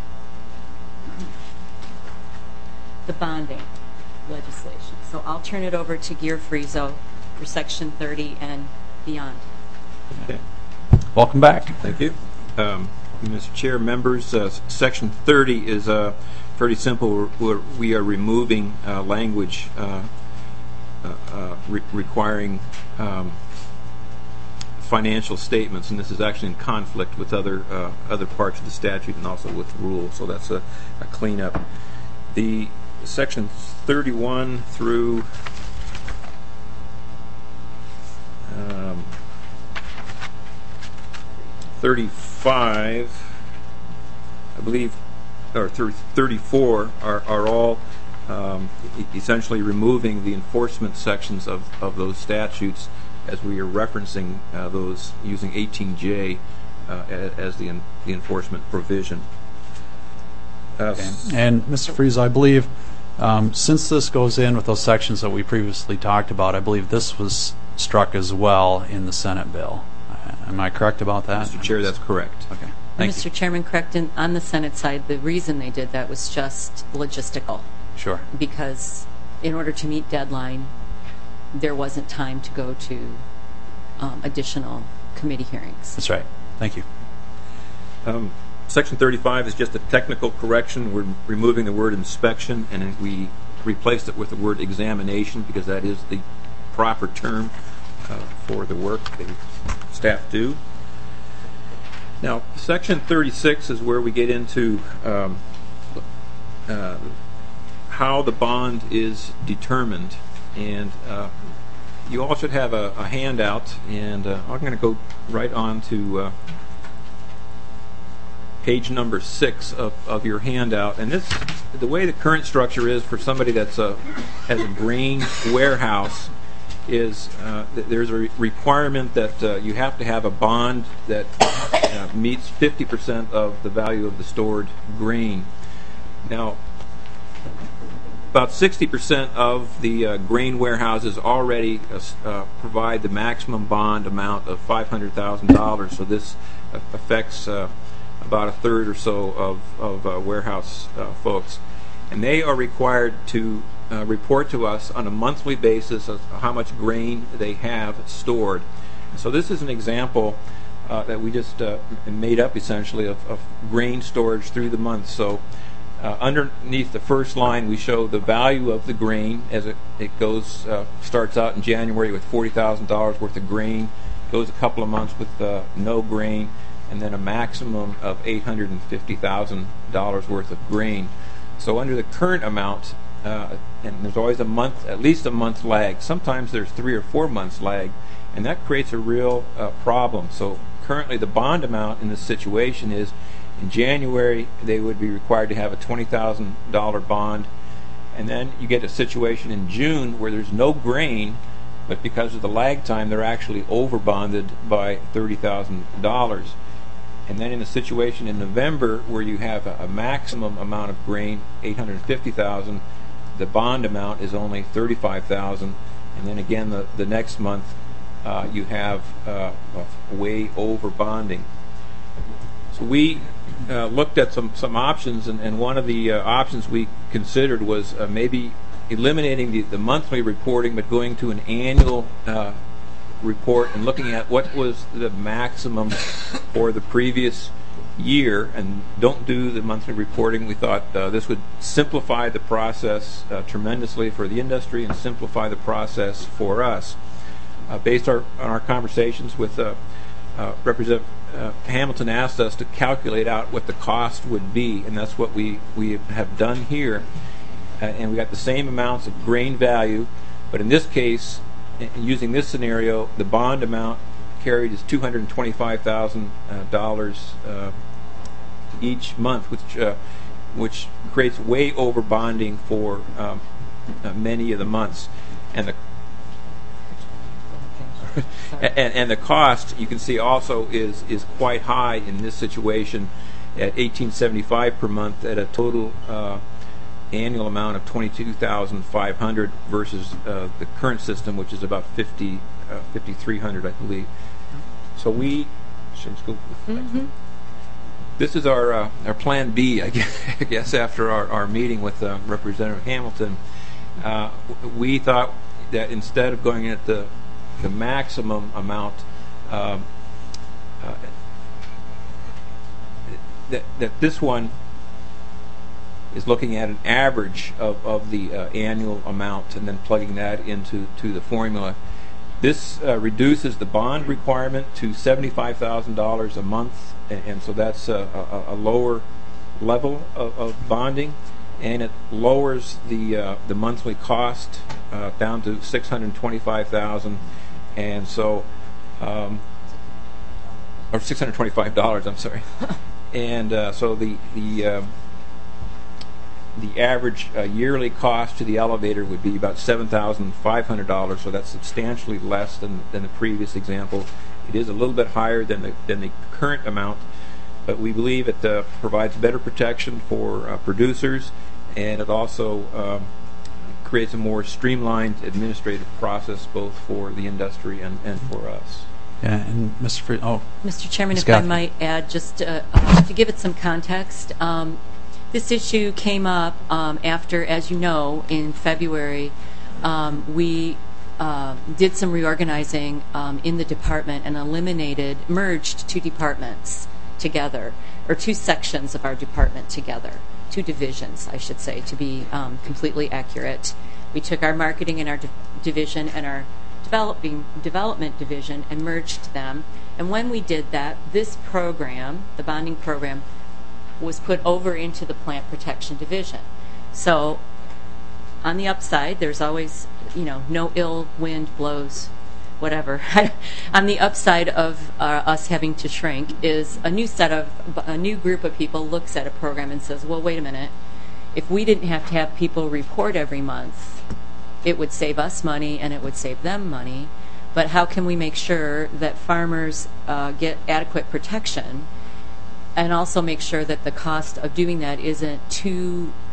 the bonding legislation. So I'll turn it over to Gear Frieso for section thirty and beyond. Okay. Welcome back. Thank you. Um, Mister Chair, members, uh, section thirty is uh, pretty simple. We're, we are removing uh, language uh, uh, uh, re requiring um, financial statements, and this is actually in conflict with other uh, other parts of the statute and also with rules. So that's a, a cleanup. The section thirty-one through um, thirty-five, I believe, or thirty-four are, are all um, e essentially removing the enforcement sections of, of those statutes as we are referencing uh, those using eighteen J uh, as the, en the enforcement provision. Uh, Okay. And Mister Friese, I believe um, since this goes in with those sections that we previously talked about, I believe this was struck as well in the Senate bill. Uh, am I correct about that? Mister Chair, that's correct. Okay. And Thank Mister you. Chairman, correct, in, on the Senate side, the reason they did that was just logistical, Sure. because in order to meet deadline, there wasn't time to go to um, additional committee hearings. That's right. Thank you. Um, Section thirty-five is just a technical correction. We're removing the word inspection, and then we replaced it with the word examination because that is the proper term uh, for the work the staff do. Now, Section thirty-six is where we get into um, uh, how the bond is determined, and uh, you all should have a, a handout, and uh, I'm going to go right on to uh, page number six of, of your handout. And this, the way the current structure is for somebody that's a has a grain warehouse, is uh, th there's a re requirement that uh, you have to have a bond that uh, meets fifty percent of the value of the stored grain. Now, about sixty percent of the uh, grain warehouses already uh, uh, provide the maximum bond amount of five hundred thousand dollars. So this uh, affects uh, about a third or so of, of uh, warehouse uh, folks. And they are required to uh, report to us on a monthly basis of how much grain they have stored. So this is an example uh, that we just uh, made up essentially of, of grain storage through the month. So uh, underneath the first line we show the value of the grain as it, it goes, uh, starts out in January with forty thousand dollars worth of grain, goes a couple of months with uh, no grain, and then a maximum of eight hundred fifty thousand dollars worth of grain. So under the current amount, uh, and there's always a month, at least a month lag. Sometimes there's three or four months lag, and that creates a real uh, problem. So currently the bond amount in this situation is, in January they would be required to have a twenty thousand dollar bond, and then you get a situation in June where there's no grain, but because of the lag time they're actually over bonded by thirty thousand dollars. And then in a situation in November where you have a, a maximum amount of grain, eight hundred fifty thousand dollars, the bond amount is only thirty-five thousand dollars. And then again the, the next month uh, you have uh, way over bonding. So we uh, looked at some, some options, and, and one of the uh, options we considered was uh, maybe eliminating the, the monthly reporting but going to an annual uh, report and looking at what was the maximum for the previous year, and don't do the monthly reporting. We thought uh, this would simplify the process uh, tremendously for the industry and simplify the process for us. Uh, based our, on our conversations with uh, uh, Representative uh, Hamilton asked us to calculate out what the cost would be, and that's what we, we have done here. Uh, and we got the same amounts of grain value, but in this case, using this scenario, the bond amount carried is two hundred twenty-five thousand dollars uh, each month, which uh, which creates way over bonding for um, uh, many of the months, and the and, and the cost you can see also is is quite high in this situation at eighteen seventy-five per month at a total Uh, annual amount of twenty-two thousand five hundred dollars versus uh, the current system, which is about fifty, uh, fifty-three hundred dollars, I believe. So we should go with the next Mm-hmm. one. This is our uh, our plan B, I guess, I guess after our, our meeting with uh, Representative Hamilton. Uh, we thought that instead of going at the the maximum amount, um, uh, that that this one is looking at an average of, of the uh, annual amount and then plugging that into to the formula. This uh, reduces the bond requirement to seventy-five thousand dollars a month, and, and so that's a, a, a lower level of, of bonding, and it lowers the uh, the monthly cost uh, down to six hundred twenty-five thousand dollars, and so um, or six hundred twenty-five dollars, I'm sorry. And uh, so the the um, the average uh, yearly cost to the elevator would be about seven thousand five hundred dollars, so that's substantially less than, than the previous example. It is a little bit higher than the, than the current amount, but we believe it uh, provides better protection for uh, producers, and it also um, creates a more streamlined administrative process both for the industry and, and for us. Yeah, and Mister Fre- oh, Mister Chairman, if Scott. I might add, just uh, uh, to give it some context, um, this issue came up um, after, as you know, in February, um, we uh, did some reorganizing um, in the department and eliminated, merged two departments together, or two sections of our department together, two divisions, I should say, to be um, completely accurate. We took our marketing and our di- division and our developing development division and merged them. And when we did that, this program, the bonding program, was put over into the plant protection division. So on the upside, there's always, you know, no ill wind blows, whatever. On the upside of uh, us having to shrink is a new set of, a new group of people looks at a program and says, well, wait a minute, if we didn't have to have people report every month, it would save us money and it would save them money. But how can we make sure that farmers uh, get adequate protection, and also make sure that the cost of doing that isn't too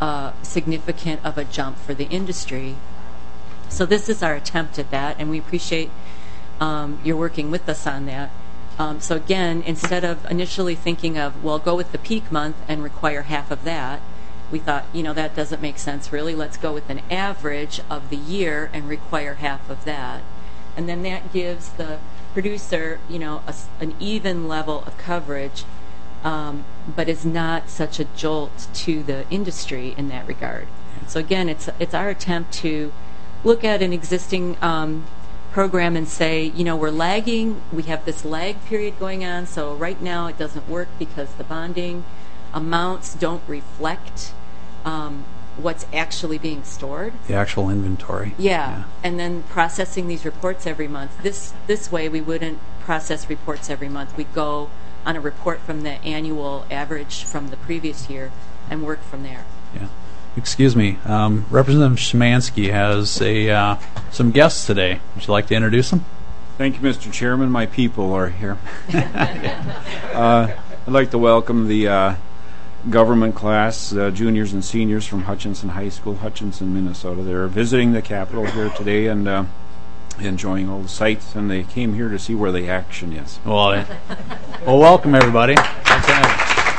uh, significant of a jump for the industry. So this is our attempt at that, and we appreciate um, your working with us on that. Um, so again, instead of initially thinking of, well, go with the peak month and require half of that, we thought, you know, that doesn't make sense really. Let's go with an average of the year and require half of that. And then that gives the producer, you know, a, an even level of coverage, um, but is not such a jolt to the industry in that regard. So again, it's it's our attempt to look at an existing um, program and say, you know, we're lagging. We have this lag period going on, so right now it doesn't work because the bonding amounts don't reflect um, what's actually being stored. The actual inventory. Yeah. yeah, and then processing these reports every month. This this way we wouldn't process reports every month. We'd go on a report from the annual average from the previous year and work from there. Yeah. Excuse me. Um, Representative Szymanski has a uh, some guests today. Would you like to introduce them? Thank you, Mister Chairman. My people are here. uh, I'd like to welcome the uh, government class, uh, juniors and seniors from Hutchinson High School, Hutchinson, Minnesota. They're visiting the Capitol here today and uh, enjoying all the sights, and they came here to see where the action is. Well, uh, well welcome, everybody. Okay.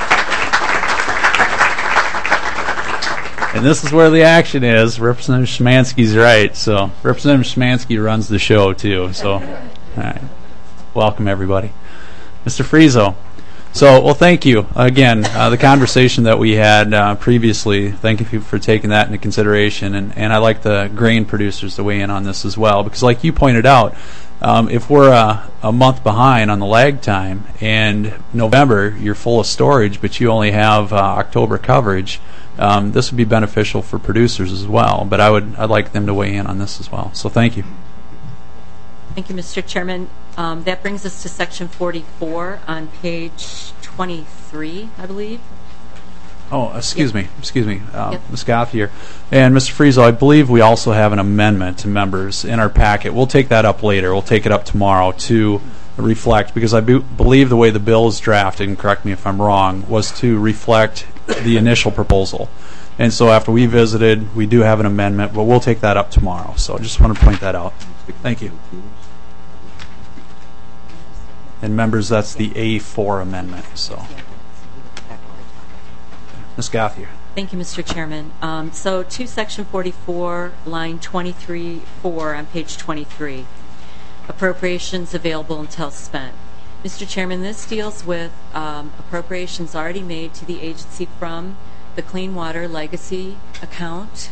And this is where the action is. Representative Szymanski's right. So Representative Szymanski runs the show, too. So, all right. Welcome, everybody. Mister Frieso. So, well, thank you. Again, uh, the conversation that we had uh, previously, thank you for taking that into consideration. And, and I'd like the grain producers to weigh in on this as well. Because like you pointed out, um, if we're uh, a month behind on the lag time and November you're full of storage, but you only have uh, October coverage, Um, this would be beneficial for producers as well, but I would I'd like them to weigh in on this as well. So thank you. Thank you, Mister Chairman. Um, that brings us to section forty-four on page twenty-three, I believe. Oh, excuse Yep. me, excuse me, uh, Yep. Miz Gothier. And Mister Frieso, I believe we also have an amendment to members in our packet. We'll take that up later. We'll take it up tomorrow to reflect, because I be- believe the way the bill is drafted, and correct me if I'm wrong, was to reflect the initial proposal. And so after we visited, we do have an amendment, but we'll take that up tomorrow. So I just want to point that out. Thank you. And members, that's the A four amendment. So, Miz Gothier. Thank you, Mister Chairman. Um, so to section forty-four, line twenty-three four on page twenty-three, appropriations available until spent. Mister Chairman, this deals with um, appropriations already made to the agency from the Clean Water Legacy account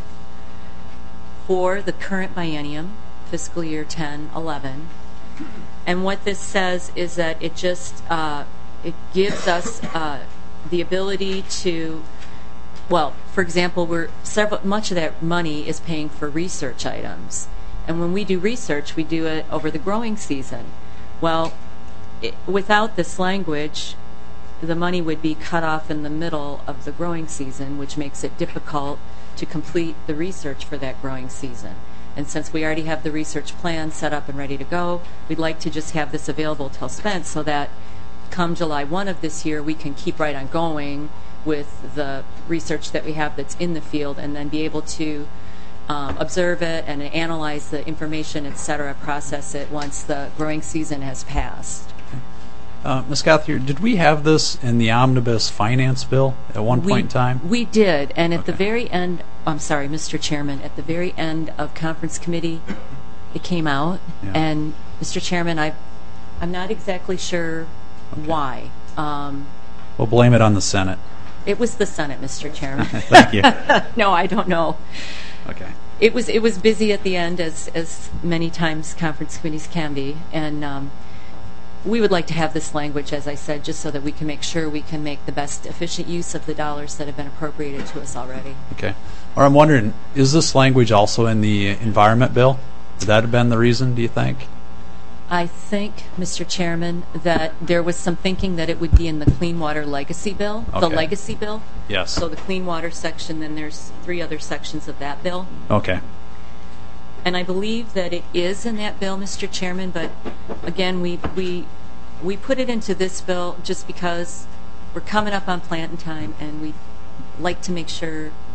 for the current biennium, fiscal year ten eleven. And what this says is that it just uh, it gives us uh, the ability to, well, for example, we're several much of that money is paying for research items, and when we do research, we do it over the growing season. Well, it, without this language, the money would be cut off in the middle of the growing season, which makes it difficult to complete the research for that growing season. And since we already have the research plan set up and ready to go, we'd like to just have this available till spent so that come July first of this year, we can keep right on going with the research that we have that's in the field, and then be able to um, observe it and analyze the information, et cetera, process it once the growing season has passed. Uh, Miz Gothier, did we have this in the omnibus finance bill at one We- point in time? We did, and at the Okay. very end, I'm sorry, Mister Chairman, at the very end of conference committee, it came out, Yeah. and Mister Chairman, I, I'm not exactly sure why. Um, We'll blame it on the Senate. it was the Senate, Mister Chairman. Thank you. No, I don't know. Okay. It was it was busy at the end, as as many times conference committees can be, and um, we would like to have this language, as I said, just so that we can make sure we can make the best efficient use of the dollars that have been appropriated to us already. Okay. Or I'm wondering, is this language also in the environment bill? Would that have been the reason, do you think? I think, Mister Chairman, that there was some thinking that it would be in the Clean Water Legacy Bill, the Okay. Legacy Bill. Yes. So the Clean Water section, then there's three other sections of that bill. Okay. And I believe that it is in that bill, Mister Chairman, but again, we we we put it into this bill just because we're coming up on planting time, and we like to make sure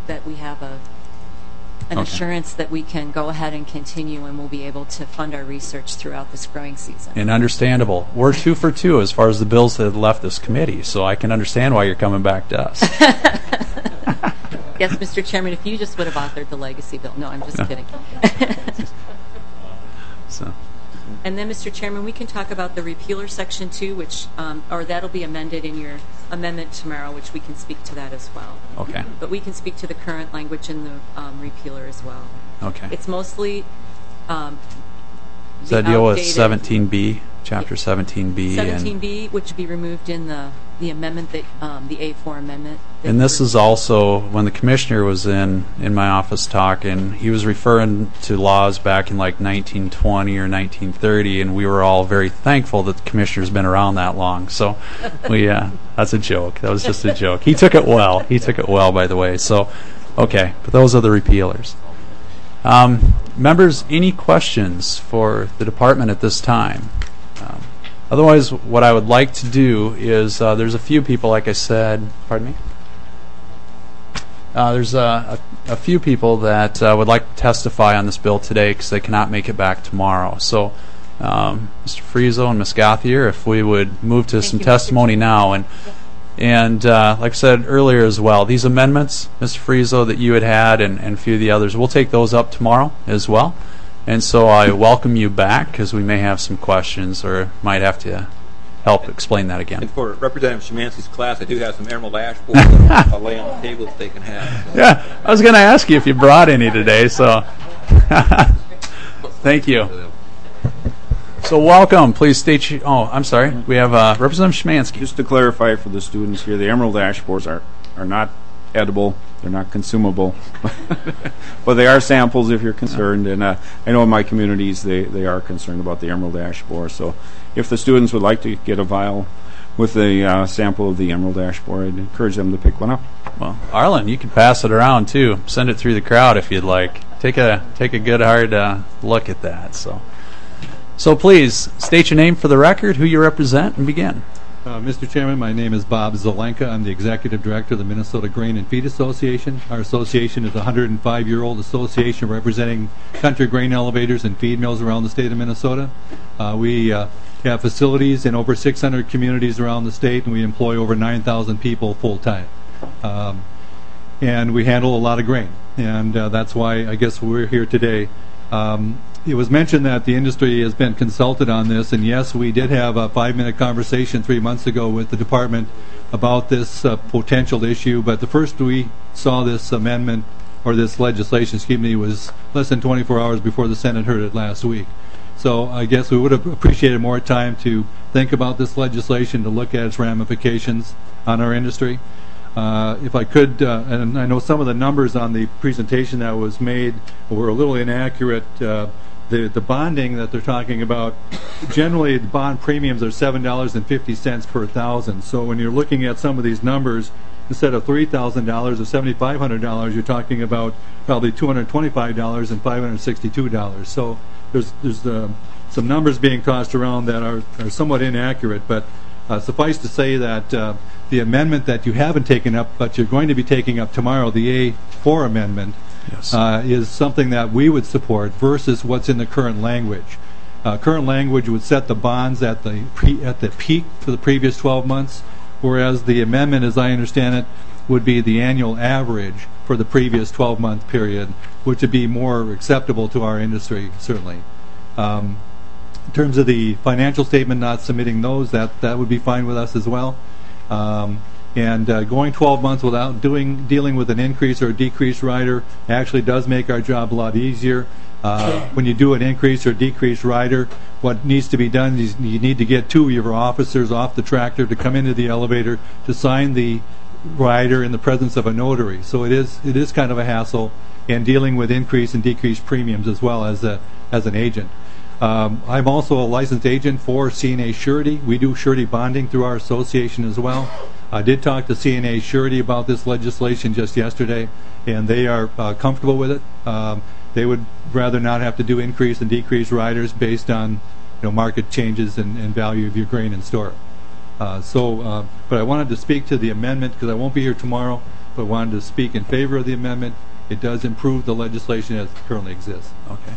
that we have a an Okay. assurance that we can go ahead and continue, and we'll be able to fund our research throughout this growing season. And understandable. We're two for two as far as the bills that have left this committee, so I can understand why you're coming back to us. Yes, Mister Chairman, if you just would have authored the legacy bill. No, I'm just kidding. So. And then, Mister Chairman, we can talk about the repealer section two, which, um, or that'll be amended in your amendment tomorrow, which we can speak to that as well. Okay. But we can speak to the current language in the um, repealer as well. Okay. It's mostly um, Does that the deal with outdated- seventeen B, Chapter seventeen B? seventeen B, which would be removed in the, the amendment, that um, the A four amendment. that And this you- is also, when the commissioner was in, in my office talking, he was referring to laws back in like nineteen twenty or nineteen thirty, and we were all very thankful that the commissioner's been around that long. So, we, uh, that's a joke. That was just a joke. He took it well. He took it well, by the way. So, okay, but those are the repealers. Um, members, any questions for the department at this time? Um, otherwise, what I would like to do is, uh, there's a few people, like I said, pardon me? Uh, there's a, a, a few people that uh, would like to testify on this bill today because they cannot make it back tomorrow. So, um, Mister Frieso and Miz Gauthier, if we would move to Thank some you, Mister testimony now. And, and uh, like I said earlier as well, these amendments, Mister Frieso, that you had had and, and a few of the others, we'll take those up tomorrow as well. And so I welcome you back because we may have some questions or might have to help explain that again. And for Representative Szymanski's class, I do have some Emerald Ash boards that I'll lay on the table that they can have. So. Yeah, I was going to ask you if you brought any today, so thank you. So welcome. Please state your, oh, I'm sorry. We have uh, Representative Szymanski. Just to clarify for the students here, the Emerald Ash Borers are, are not edible. They're not consumable. But they are samples if you're concerned. And uh, I know in my communities they, they are concerned about the Emerald Ash Borer. So if the students would like to get a vial with a uh, sample of the Emerald Ash Borer, I'd encourage them to pick one up. Well, Arlen, you can pass it around too. Send it through the crowd if you'd like. Take a take a good hard uh, look at that. So, so please state your name for the record, who you represent, and begin. Uh, Mister Chairman, my name is Bob Zelenka. I'm the Executive Director of the Minnesota Grain and Feed Association. Our association is a one hundred five year old association representing country grain elevators and feed mills around the state of Minnesota. Uh, we uh, have facilities in over six hundred communities around the state, and we employ over nine thousand people full-time. Um, and we handle a lot of grain, and uh, that's why I guess we're here today. Um, It was mentioned that the industry has been consulted on this, and yes, we did have a five-minute conversation three months ago with the department about this uh, potential issue, but the first we saw this amendment, or this legislation, excuse me, was less than twenty-four hours before the Senate heard it last week. So I guess we would have appreciated more time to think about this legislation, to look at its ramifications on our industry. Uh, if I could, uh, and I know some of the numbers on the presentation that was made were a little inaccurate. Uh, The, the bonding that they're talking about, generally the bond premiums are seven dollars and fifty cents per thousand. So when you're looking at some of these numbers, instead of three thousand dollars or seven thousand five hundred dollars, you're talking about probably two hundred twenty-five dollars and five hundred sixty-two dollars. So there's, there's uh, some numbers being tossed around that are, are somewhat inaccurate, but uh, suffice to say that uh, the amendment that you haven't taken up, but you're going to be taking up tomorrow, the A four amendment, Yes. Uh, is something that we would support versus what's in the current language. Uh, current language would set the bonds at the pre, at the peak for the previous twelve months, whereas the amendment, as I understand it, would be the annual average for the previous twelve-month period, which would be more acceptable to our industry, certainly. Um, in terms of the financial statement, not submitting those, that, that would be fine with us as well. Um, And uh, going twelve months without doing dealing with an increase or a decrease rider actually does make our job a lot easier. Uh, when you do an increase or decrease rider, what needs to be done is you need to get two of your officers off the tractor to come into the elevator to sign the rider in the presence of a notary. So it is it is kind of a hassle, and dealing with increase and decrease premiums as well as a as an agent. Um, I'm also a licensed agent for C N A Surety. We do surety bonding through our association as well. I did talk to C N A Surety about this legislation just yesterday, and they are uh, comfortable with it. Um, they would rather not have to do increase and decrease riders based on, you know, market changes and, and value of your grain in store. Uh, so, uh, but I wanted to speak to the amendment because I won't be here tomorrow. but wanted to speak in favor of the amendment. It does improve the legislation as it currently exists. Okay.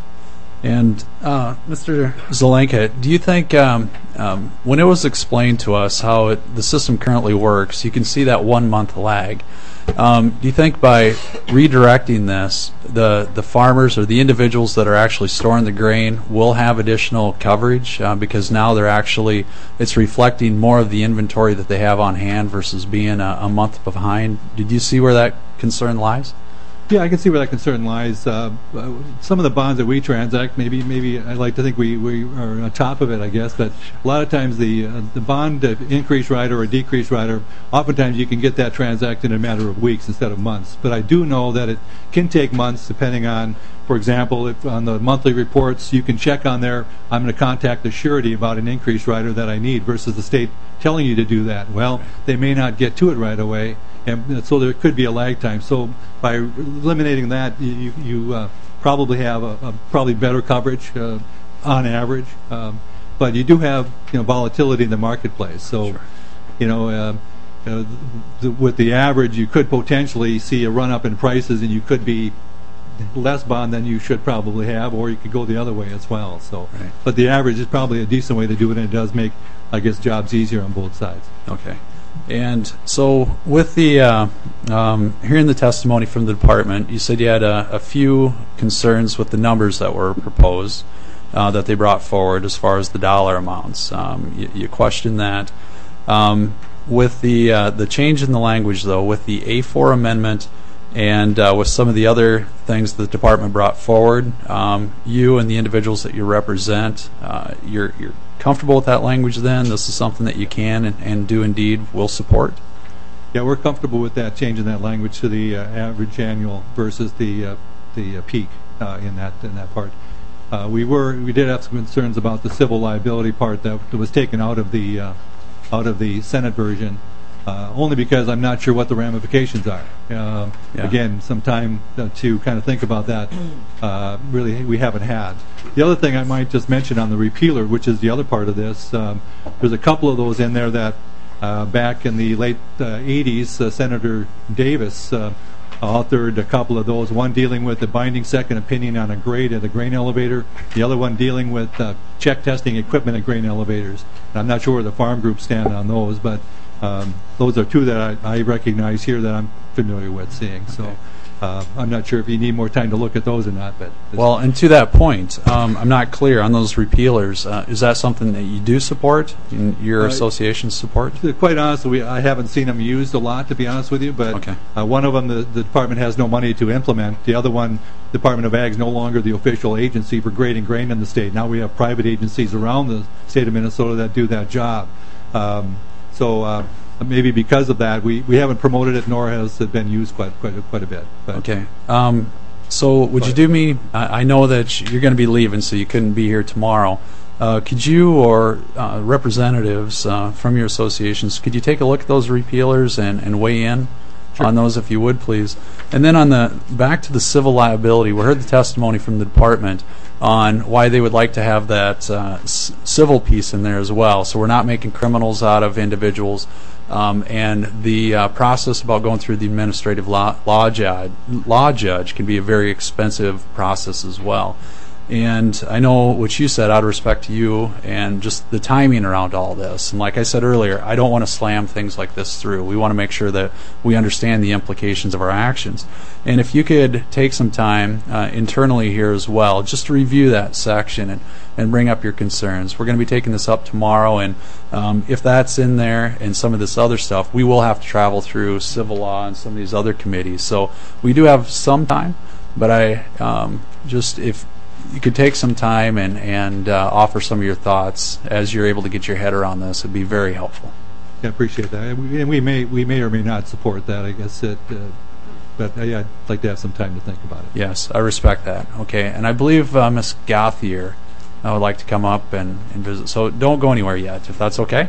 And uh, Mister Zelenka, do you think um, um, when it was explained to us how it, the system currently works, you can see that one month lag. Um, do you think by redirecting this, the the farmers or the individuals that are actually storing the grain will have additional coverage uh, because now they're actually it's reflecting more of the inventory that they have on hand versus being a, a month behind? Did you see where that concern lies? Yeah, I can see where that concern lies. Uh, some of the bonds that we transact, maybe, maybe I like to think we, we are on top of it, I guess. But a lot of times the uh, the bond uh, increase rider or decrease rider, oftentimes you can get that transacted in a matter of weeks instead of months. But I do know that it can take months, depending on, for example, if on the monthly reports you can check on there. I'm going to contact the surety about an increase rider that I need versus the state telling you to do that. Well, they may not get to it right away. And so there could be a lag time. So by eliminating that, you, you uh, probably have a, a probably better coverage uh, on average. Um, but you do have you know volatility in the marketplace. So sure. you know uh, uh, the, with the average, you could potentially see a run up in prices, and you could be less bond than you should probably have, or you could go the other way as well. So, right. But the average is probably a decent way to do it, and it does make, I guess, jobs easier on both sides. Okay. And so with the, uh, um, hearing the testimony from the department, you said you had a, a few concerns with the numbers that were proposed, uh, that they brought forward as far as the dollar amounts. Um, you, you questioned that. Um, with the, uh, the change in the language, though, with the A four amendment and uh, with some of the other things the department brought forward, um, you and the individuals that you represent, uh, you're, you're comfortable with that language then? This is something that you can and, and do indeed will support? Yeah, we're comfortable with that, changing that language to the uh, average annual versus the uh, the uh, peak uh, in that in that part. Uh, we were we did have some concerns about the civil liability part that, that was taken out of the uh, out of the Senate version, uh, only because I'm not sure what the ramifications are. Uh, yeah. Again, some time uh, to kind of think about that. Uh, really, we haven't had. The other thing I might just mention on the repealer, which is the other part of this, um, there's a couple of those in there that uh, back in the late uh, eighties, uh, Senator Davis uh, authored a couple of those, one dealing with the binding second opinion on a grade at a grain elevator, the other one dealing with uh, check testing equipment at grain elevators. And I'm not sure where the farm groups stand on those, but um, those are two that I, I recognize here that I'm familiar with seeing. So. Okay. Uh, I'm not sure if you need more time to look at those or not. But well, and to that point, um, I'm not clear on those repealers. Uh, is that something that you do support, in your uh, association support? Quite honestly, we, I haven't seen them used a lot, to be honest with you. But okay. uh, one of them, the, the department has no money to implement. The other one, Department of Ag, is no longer the official agency for grading grain in the state. Now we have private agencies around the state of Minnesota that do that job. Um, so. Uh, Maybe because of that, we, we haven't promoted it, nor has it been used quite quite a, quite a bit. But okay. Um, so would you do me? I, I know that you're going to be leaving, so you couldn't be here tomorrow. Uh, could you or uh, representatives uh, from your associations, could you take a look at those repealers and, and weigh in sure. on those, if you would, please? And then on the back to the civil liability, we heard the testimony from the department on why they would like to have that uh, s- civil piece in there as well. So we're not making criminals out of individuals. Um, and the uh, process about going through the administrative law, law, judge, law judge can be a very expensive process as well. And I know what you said, out of respect to you, and just the timing around all this. And like I said earlier, I don't want to slam things like this through. We want to make sure that we understand the implications of our actions. And if you could take some time uh, internally here as well, just to review that section and, and bring up your concerns. We're going to be taking this up tomorrow, and um, if that's in there and some of this other stuff, we will have to travel through civil law and some of these other committees. So we do have some time, but I um, just, if you could take some time and, and uh, offer some of your thoughts as you're able to get your head around this, would be very helpful. Yeah, I appreciate that. And we, and we may we may or may not support that, I guess. It, uh, but uh, yeah, I'd like to have some time to think about it. Yes, I respect that. Okay, and I believe uh, Miz Gauthier uh, would like to come up and, and visit. So don't go anywhere yet, if that's okay.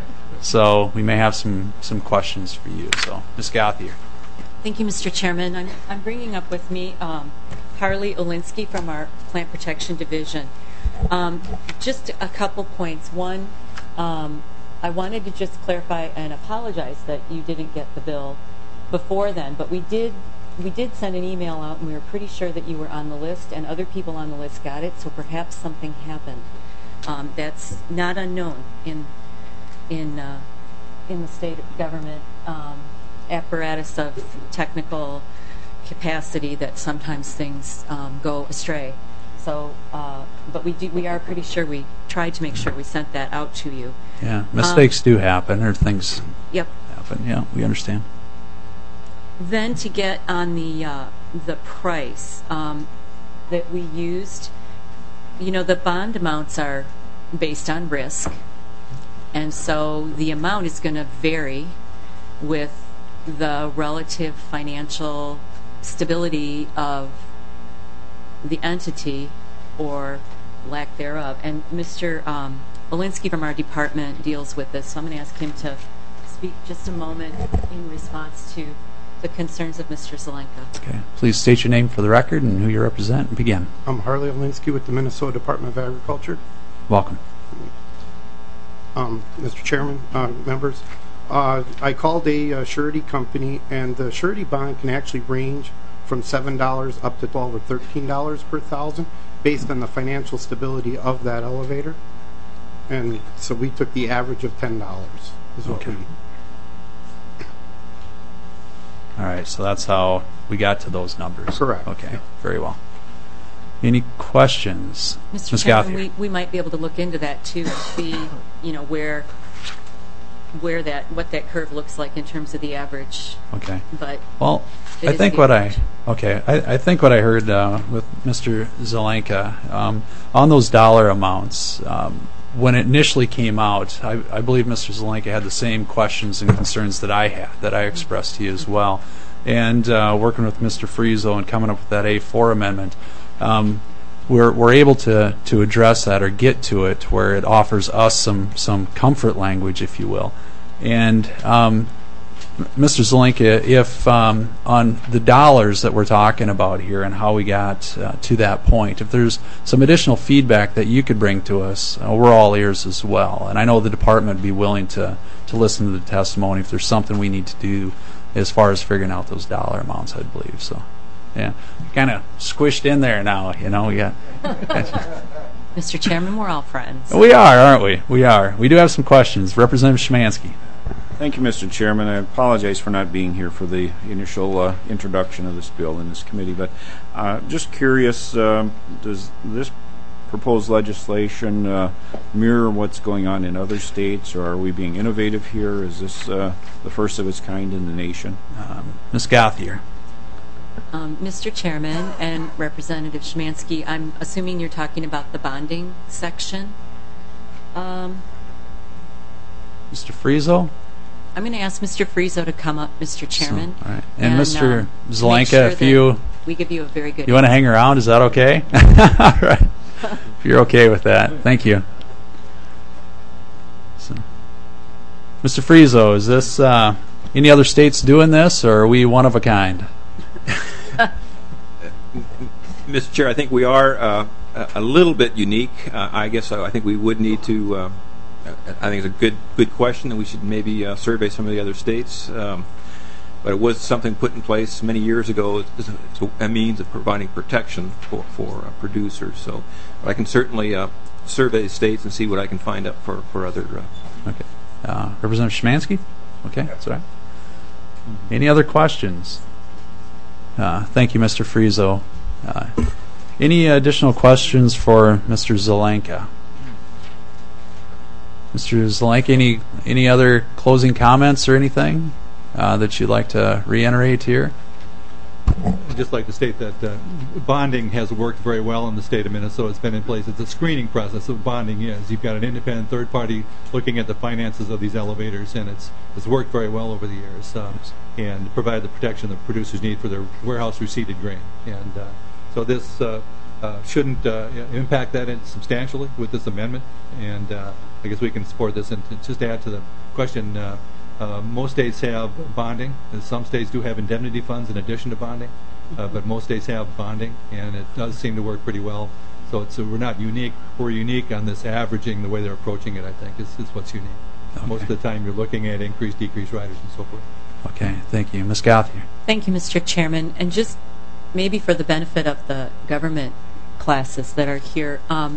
So we may have some, some questions for you. So, Miz Gauthier. Thank you, Mister Chairman. I'm, I'm bringing up with me um, Harley Olinsky from our Plant Protection Division. Um, just a couple points. One, um, I wanted to just clarify and apologize that you didn't get the bill before then, but we did we did send an email out, and we were pretty sure that you were on the list, and other people on the list got it. So perhaps something happened. Um, that's not unknown in in uh, in the state government um, apparatus of technical capacity, that sometimes things um, go astray. So, uh, but we do, we are pretty sure we tried to make sure we sent that out to you. Yeah, mistakes um, do happen, or things yep. happen. Yeah, we understand. Then to get on the uh, the price um, that we used, you know, the bond amounts are based on risk, and so the amount is going to vary with the relative financial stability of the entity or lack thereof. And Mister Um, Olinsky from our department deals with this, so I'm going to ask him to speak just a moment in response to the concerns of Mister Zelenka. Okay. Please state your name for the record and who you represent, and begin. I'm Harley Olinsky with the Minnesota Department of Agriculture. Welcome. Um, Mister Chairman, uh, members, uh, I called a uh, surety company, and the surety bond can actually range from seven dollars up to twelve or thirteen dollars per thousand, based on the financial stability of that elevator. And so we took the average of ten dollars. Is what Okay. we. All right, so that's how we got to those numbers. Correct. Okay, very well. Any questions? Mister Miz Chairman, Gauthier? we, we might be able to look into that too and see, you know, where where that what that curve looks like in terms of the average. Okay. But Well, it I is think the what I average. okay, I, I think what I heard uh, with Mister Zelenka um, on those dollar amounts. Um, when it initially came out, I, I believe Mister Zelenka had the same questions and concerns that I had, that I expressed to you as well. And uh, working with Mister Frieso and coming up with that A four amendment, um, we're we're able to to address that or get to it where it offers us some some comfort language, if you will. And um, Mister Zelenka, if um, on the dollars that we're talking about here and how we got uh, to that point, if there's some additional feedback that you could bring to us, uh, we're all ears as well. And I know the department would be willing to, to listen to the testimony if there's something we need to do as far as figuring out those dollar amounts, I believe. So, yeah, kind of squished in there now, you know. We got. Mister Chairman, we're all friends. We are, aren't we? We are. We do have some questions. Representative Szymanski. Thank you, Mister Chairman. I apologize for not being here for the initial uh, introduction of this bill in this committee, but uh, just curious, um, does this proposed legislation uh, mirror what's going on in other states, or are we being innovative here? Is this uh, the first of its kind in the nation? Um, Miz Gauthier. Um, Mister Chairman and Representative Szymanski, I'm assuming you're talking about the bonding section. Um, Mister Frieso. I'm going to ask Mister Frieso to come up, Mister Chairman. So, all right. And, Mister um, Zelenka, make sure if that you we give you a very good. you want to hang around, is that okay? All right. If you're okay with that, thank you. So, Mister Frieso, is this uh, any other states doing this, or are we one of a kind? Mister Chair, I think we are uh, a little bit unique. Uh, I guess I think we would need to. Uh, I think it's a good good question, and we should maybe uh, survey some of the other states. Um, but it was something put in place many years ago as a, as a means of providing protection for for uh, producers. So I can certainly uh, survey states and see what I can find up for for other. Uh, okay, uh, Representative Szymanski. Okay, that's all right. Any other questions? Uh, thank you, Mister Frieso. Uh, any additional questions for Mister Zelenka? Mister Zelenka, any any other closing comments or anything uh, that you'd like to reiterate here? I'd just like to state that uh, bonding has worked very well in the state of Minnesota. It's been in place. It's a screening process of bonding is. You've got an independent third party looking at the finances of these elevators, and it's it's worked very well over the years uh, and provided the protection that producers need for their warehouse receipted grain. And uh, so this uh, uh, shouldn't uh, impact that in substantially with this amendment. And uh, I guess we can support this. And to just add to the question, uh, uh, most states have bonding. Some states do have indemnity funds in addition to bonding, uh, but most states have bonding, and it does seem to work pretty well. So it's, uh, we're not unique. We're unique on this averaging. The way they're approaching it, I think, is, is what's unique. Okay. Most of the time you're looking at increased, decreased riders and so forth. Okay, thank you. Miz Gauthier. Thank you, Mister Chairman. And just maybe for the benefit of the government classes that are here, um,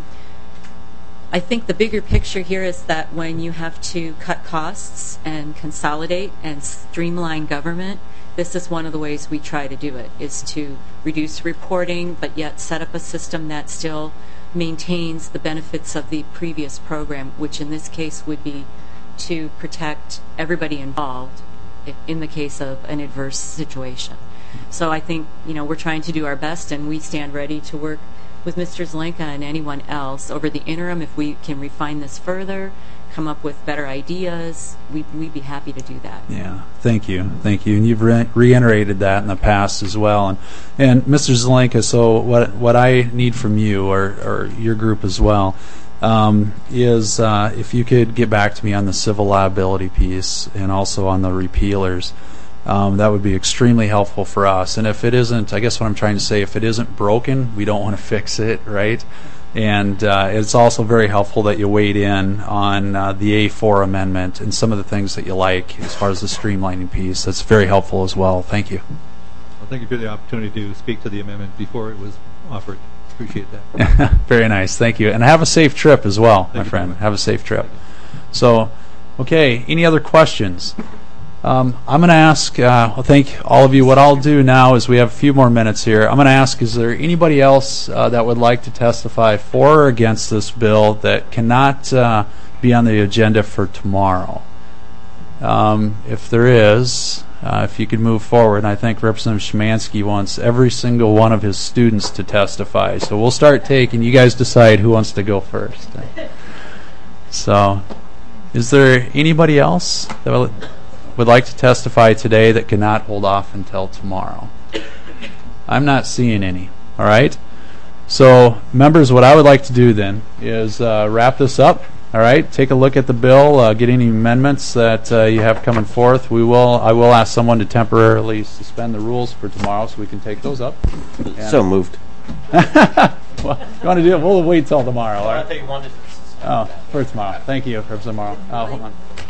I think the bigger picture here is that when you have to cut costs and consolidate and streamline government, this is one of the ways we try to do it, is to reduce reporting, but yet set up a system that still maintains the benefits of the previous program, which in this case would be to protect everybody involved in the case of an adverse situation. So I think, you know, we're trying to do our best, and we stand ready to work with Mister Zelenka and anyone else over the interim. If we can refine this further, come up with better ideas, we, we'd be happy to do that. Yeah, thank you, thank you. And you've re- reiterated that in the past as well. And, and Mister Zelenka, so what what I need from you, or, or your group as well, um, is uh, if you could get back to me on the civil liability piece and also on the repealers. Um, that would be extremely helpful for us. And if it isn't, I guess what I'm trying to say, if it isn't broken, we don't want to fix it, right? And uh, it's also very helpful that you weighed in on uh, the A four amendment and some of the things that you like as far as the streamlining piece. That's very helpful as well. Thank you. Well, thank you for the opportunity to speak to the amendment before it was offered. Appreciate that. Very nice. Thank you. And have a safe trip as well, Thank my you friend. Have a safe trip. So, okay, any other questions? Um, I'm going to ask, uh, well, thank all of you. What I'll do now is we have a few more minutes here. I'm going to ask, is there anybody else uh, that would like to testify for or against this bill that cannot uh, be on the agenda for tomorrow? Um, if there is, uh, if you could move forward. And I think Representative Szymanski wants every single one of his students to testify. So we'll start taking, you guys decide who wants to go first. So, is there anybody else that will... would like to testify today that cannot hold off until tomorrow? I'm not seeing any. All right? So, members, what I would like to do then is uh, wrap this up. All right? Take a look at the bill, uh, get any amendments that uh, you have coming forth. We will. I will ask someone to temporarily suspend the rules for tomorrow so we can take those up. And So moved. well, you want to do it? We'll wait till tomorrow. All right? I think you wanted to suspend Oh, that. for tomorrow. Thank you, Representative Morrow. Uh, hold on.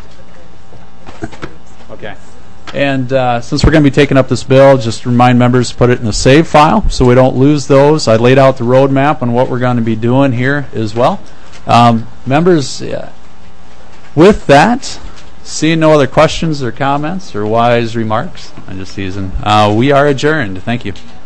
Okay. And uh, since we're going to be taking up this bill, just remind members to put it in the save file so we don't lose those. I laid out the roadmap on what we're going to be doing here as well. Um, members, yeah. With that, seeing no other questions or comments or wise remarks, I'm just teasing, uh, we are adjourned. Thank you.